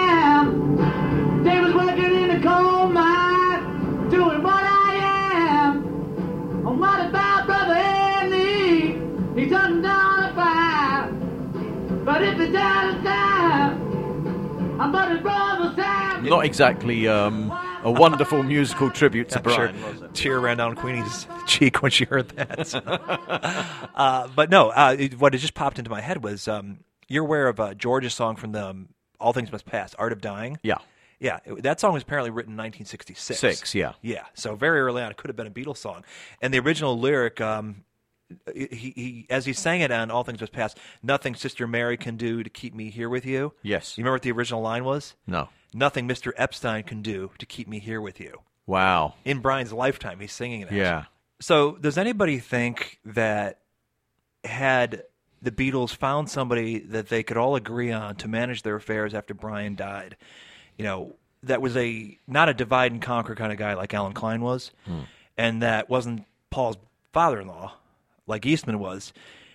Sam? They was working in the coal mine, doing what I am. And what about brother Andy? He's hunting down a fire. But if it's down a time, I'm but his brother Sam. Not exactly um, a wonderful musical tribute to I'm Brian, sure was it? tear ran down Queenie's cheek when she heard that. so. uh, but no, uh, it, what had just popped into my head was um, you're aware of uh, George's song from the um, All Things Must Pass, Art of Dying? Yeah. Yeah, it- that song was apparently written in nineteen sixty-six. Six, yeah. Yeah, so very early on, it could have been a Beatles song. And the original lyric, um, he, he as he sang it on All Things Must Pass, nothing Sister Mary can do to keep me here with you. Yes. You remember what the original line was? No. Nothing Mister Epstein can do to keep me here with you. Wow. In Brian's lifetime, he's singing that. Yeah. So does anybody think that had the Beatles found somebody that they could all agree on to manage their affairs after Brian died, you know, that was a not a divide and conquer kind of guy like Alan Klein was, and that wasn't Paul's father-in-law like Eastman was,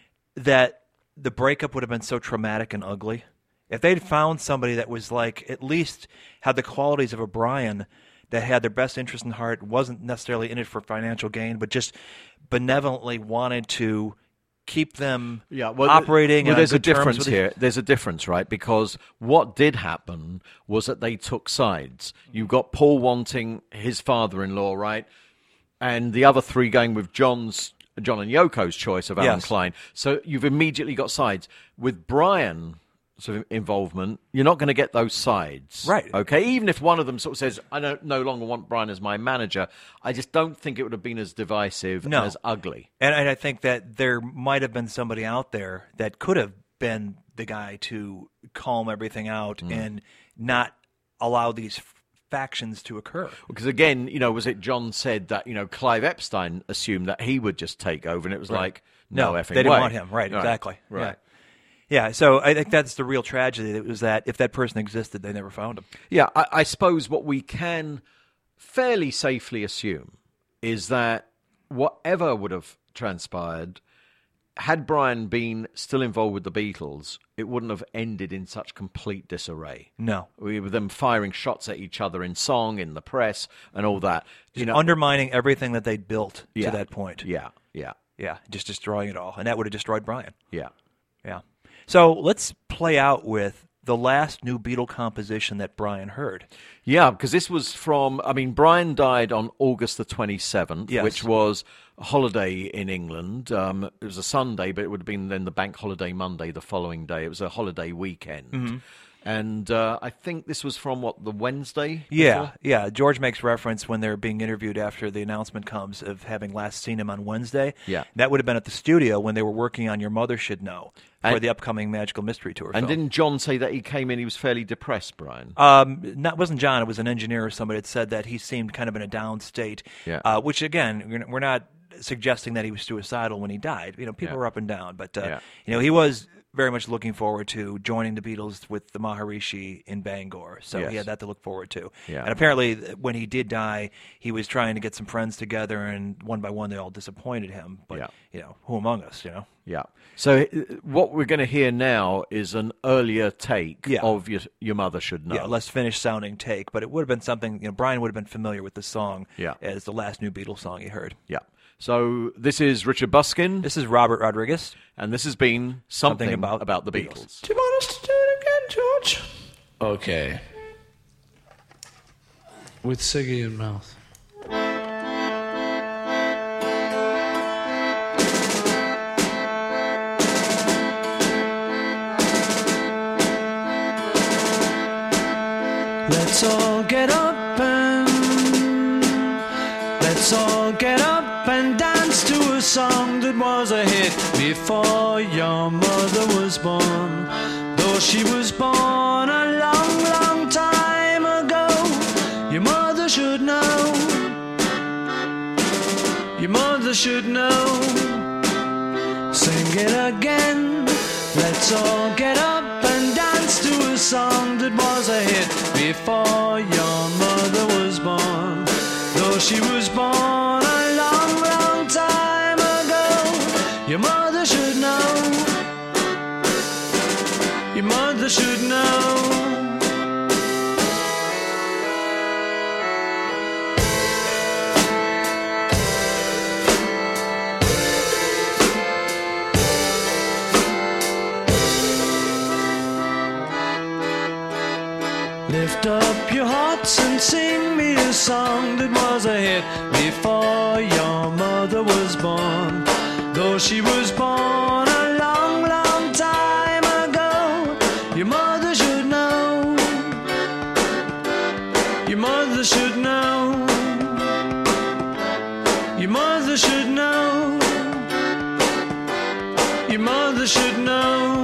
that the breakup would have been so traumatic and ugly. If they'd found somebody that was like at least had the qualities of a Brian, that had their best interest in heart, wasn't necessarily in it for financial gain, but just benevolently wanted to keep them Yeah, well, operating. Well, on there's a good terms difference with here. There's a difference, right? Because what did happen was that they took sides. You've got Paul wanting his father-in-law, right, and the other three going with John's, John and Yoko's choice of Alan Yes. Klein. So you've immediately got sides. With Brian sort of involvement, you're not going to get those sides. Right. Okay? Even if one of them sort of says, I don't no longer want Brian as my manager, I just don't think it would have been as divisive No. and as ugly. And, and I think that there might have been somebody out there that could have been the guy to calm everything out and not allow these f- factions to occur. Because again, you know, was it John said that, you know, Clive Epstein assumed that he would just take over, and it was like, no, effing they didn't way. want him. Right, exactly. Right. Yeah. Yeah, so I think that's the real tragedy. It was that if that person existed, they never found him. Yeah, I, I suppose what we can fairly safely assume is that whatever would have transpired, had Brian been still involved with the Beatles, it wouldn't have ended in such complete disarray. No. We were them firing shots at each other in song, in the press, and all that. You know, Undermining everything that they'd built yeah, to that point. Yeah, yeah, Yeah, just destroying it all. And that would have destroyed Brian. yeah. Yeah. So let's play out with the last new Beatle composition that Brian heard. Yeah, because this was from, I mean, Brian died on August the twenty-seventh, Yes. which was a holiday in England. Um, it was a Sunday, but it would have been then the bank holiday Monday the following day. It was a holiday weekend. Mm-hmm. And uh, I think this was from, what, the Wednesday? Yeah, before? yeah. George makes reference when they're being interviewed after the announcement comes of having last seen him on Wednesday. Yeah. That would have been at the studio when they were working on Your Mother Should Know for And- the upcoming Magical Mystery Tour And film. didn't John say that he came in, he was fairly depressed, Brian? Um, not wasn't John. It was an engineer or somebody that said that he seemed kind of in a down state. Yeah. Uh, which again, we're- we're not suggesting that he was suicidal when he died. You know, people Yeah. were up and down, but uh, Yeah. you know, he was very much looking forward to joining the Beatles with the Maharishi in Bangor. So Yes. he had that to look forward to. Yeah. And apparently, th- when he did die, he was trying to get some friends together, and one by one, they all disappointed him. But Yeah. you know, who among us? You know. Yeah. So uh, what we're going to hear now is an earlier take Yeah. of your, your Mother Should Know. Yeah, less finished sounding take, but it would have been something. You know, Brian would have been familiar with the song Yeah. as the last new Beatles song he heard. Yeah. So this is Richard Buskin, This is Robert Rodriguez. and this has been something, Something About about, the Beatles. Beatles. Do you want us to do it again, George? Okay. With Siggy in mouth. Let's all get up and let's all get up and dance to a song that was a hit before your mother was born. Though she was born a long, long time ago, your mother should know. Your mother should know. Sing it again. Let's all get up and dance to a song that was a hit before your mother was born. Though she was born a long, long time ago, your mother should know. Your mother should know. Lift up your hearts and sing me a song that was a hit before your mother was born. Though she was born a long, long time ago, your mother should know. Your mother should know. Your mother should know. Your mother should know.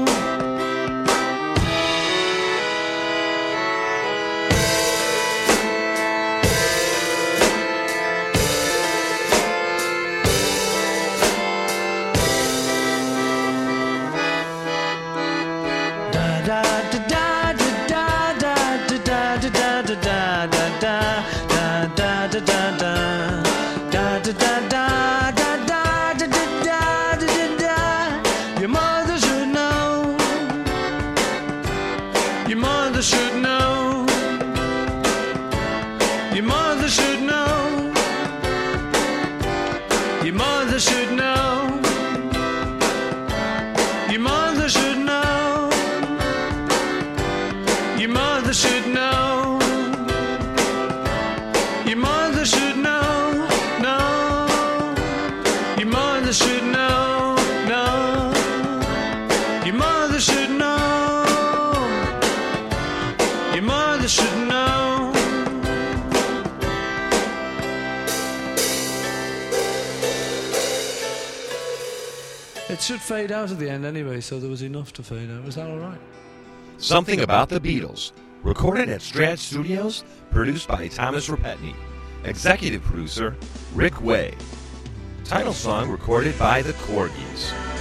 da da da da da da da da da da da da da da da da da da da. Your mother should know. Your mother should know. Your mother should know. Your mother should know. Your mother should know. Your mother should know. Your mother should know. No. Your mother should know. No. Your mother should know. Your mother should know. It should fade out at the end anyway, so there was enough to fade out. Was that all right? Something About the Beatles, recorded at Strad Studios, produced by Thomas Repetny. Executive producer, Rick Way. Title song recorded by the Corgis.